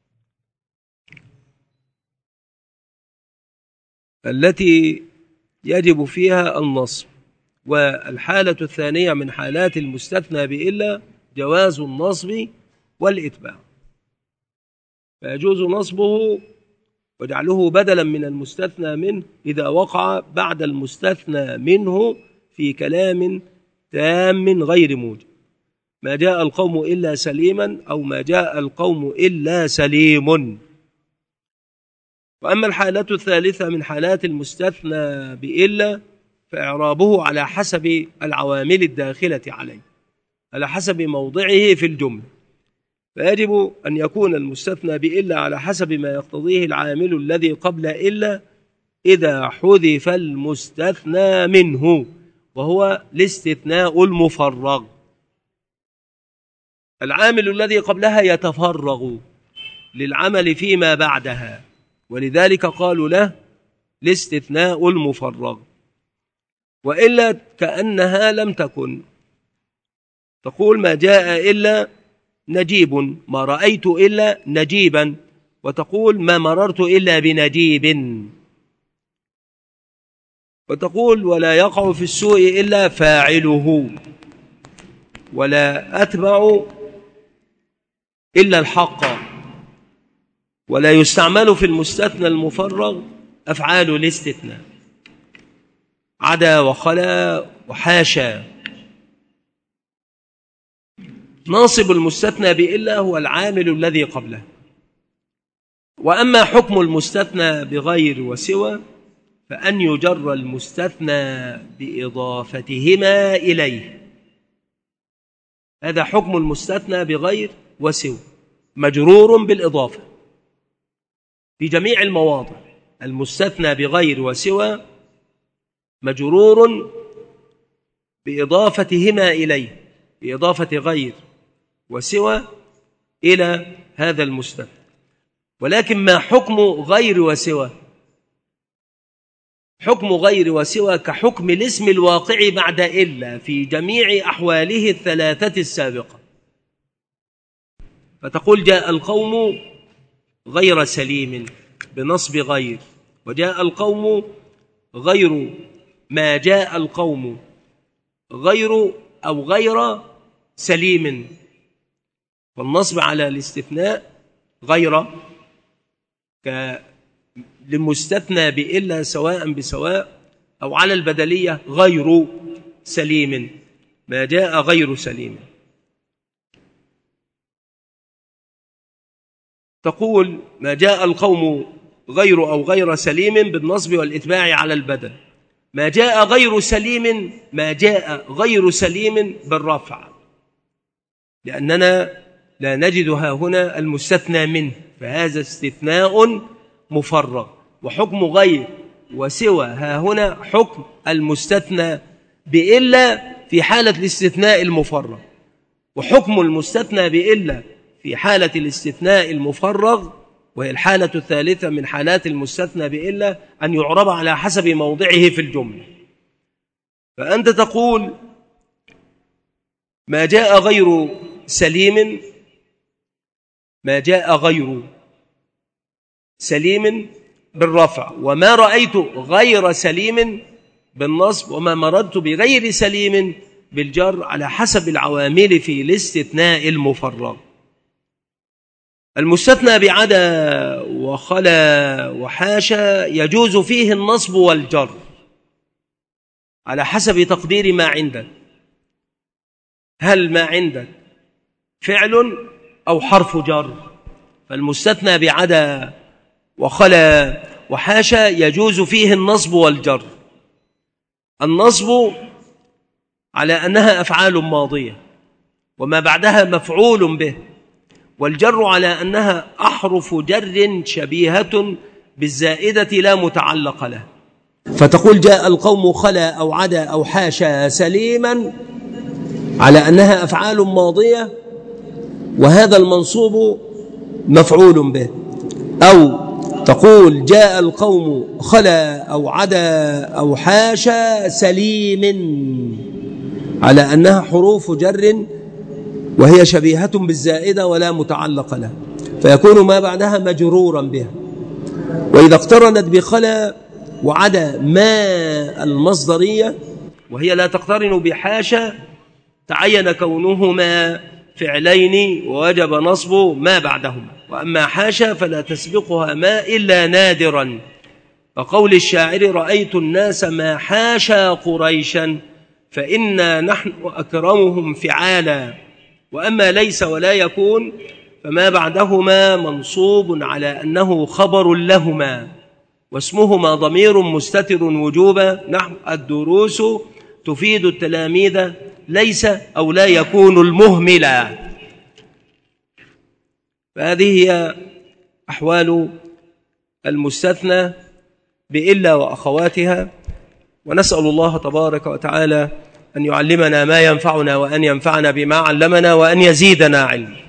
التي يجب فيها النصب. والحالة الثانية من حالات المستثنى بإلا جواز النصب والإتباع، فيجوز نصبه وجعله بدلا من المستثنى منه إذا وقع بعد المستثنى منه في كلام تام غير موجب، ما جاء القوم إلا سليما أو ما جاء القوم إلا سليم. وأما الحالة الثالثة من حالات المستثنى بإلا فإعرابه على حسب العوامل الداخلة عليه، على حسب موضعه في الجملة. فيجب أن يكون المستثنى بإلا على حسب ما يقتضيه العامل الذي قبل إلا إذا حذف المستثنى منه، وهو الاستثناء المفرغ. العامل الذي قبلها يتفرغ للعمل فيما بعدها، ولذلك قالوا له الاستثناء المفرغ. وإلا كأنها لم تكن، تقول ما جاء إلا نجيب، ما رأيت إلا نجيبا، وتقول ما مررت إلا بنجيب، وتقول ولا يقع في السوء إلا فاعله، ولا أتبع إلا الحق. ولا يستعمل في المستثنى المفرغ أفعال الاستثناء عدا وخلا وحاشا. ناصب المستثنى بإلا هو العامل الذي قبله. وأما حكم المستثنى بغير وسوى فأن يجر المستثنى بإضافتهما إليه. هذا حكم المستثنى بغير وسوى، مجرور بالإضافة في جميع المواضع. المستثنى بغير وسوى مجرور بإضافتهما إليه، بإضافة غير وسوى إلى هذا المستثنى. ولكن ما حكم غير وسوى؟ حكم غير وسوى كحكم الاسم الواقع بعد إلا في جميع أحواله الثلاثة السابقة. فتقول جاء القوم غير سليم بنصب غير، وجاء القوم غير ما جاء القوم غير أو غير سليم. والنصب على الاستثناء غير لمستثنى بإلا سواء بسواء، أو على البدلية غير سليم، ما جاء غير سليم. تقول ما جاء القوم غير أو غير سليم بالنصب والإتباع على البدل. ما جاء غير سليم، ما جاء غير سليم بالرفع، لأننا لا نجد ها هنا المستثنى منه، فهذا استثناء مفرغ. وحكم غير وسوى ها هنا حكم المستثنى بإلا في حالة الاستثناء المفرغ. وحكم المستثنى بإلا في حالة الاستثناء المفرغ، وهي الحالة الثالثة من حالات المستثنى بإلا، أن يعرب على حسب موضعه في الجملة. فأنت تقول ما جاء غير سليم، ما جاء غير سليم بالرفع، وما رأيت غير سليم بالنصب، وما مررت بغير سليم بالجر، على حسب العوامل في الاستثناء المفرغ. المستثنى بعدا وخلا وحاشا يجوز فيه النصب والجر على حسب تقدير ما عندك. هل ما عندك فعل أو حرف جر؟ فالمستثنى بعدا وخلا وحاشا يجوز فيه النصب والجر. النصب على أنها أفعال ماضية وما بعدها مفعول به، والجر على أنها أحرف جر شبيهة بالزائدة لا متعلق له. فتقول جاء القوم خلا أو عدا أو حاشا سليما على أنها أفعال ماضية، وهذا المنصوب مفعول به. أو تقول جاء القوم خلا أو عدا أو حاشا سليم على أنها حروف جر وهي شبيهة بالزائدة ولا متعلق لها، فيكون ما بعدها مجرورا بها. وإذا اقترنت بخلا وعدا ما المصدرية وهي لا تقترن بحاشا، تعين كونهما فعلين ووجب نصب ما بعدهما. وأما حاشا فلا تسبقها ما إلا نادرا، وقول الشاعر رأيت الناس ما حاشا قريشا فإنا نحن أكرمهم فعالا. وأما ليس ولا يكون فما بعدهما منصوب على أنه خبر لهما، واسمهما ضمير مستتر وجوبا، نحو الدروس تفيد التلاميذ ليس أو لا يكون المهملا. فهذه هي أحوال المستثنى بإلا وأخواتها. ونسأل الله تبارك وتعالى أن يعلمنا ما ينفعنا، وأن ينفعنا بما علمنا، وأن يزيدنا علما.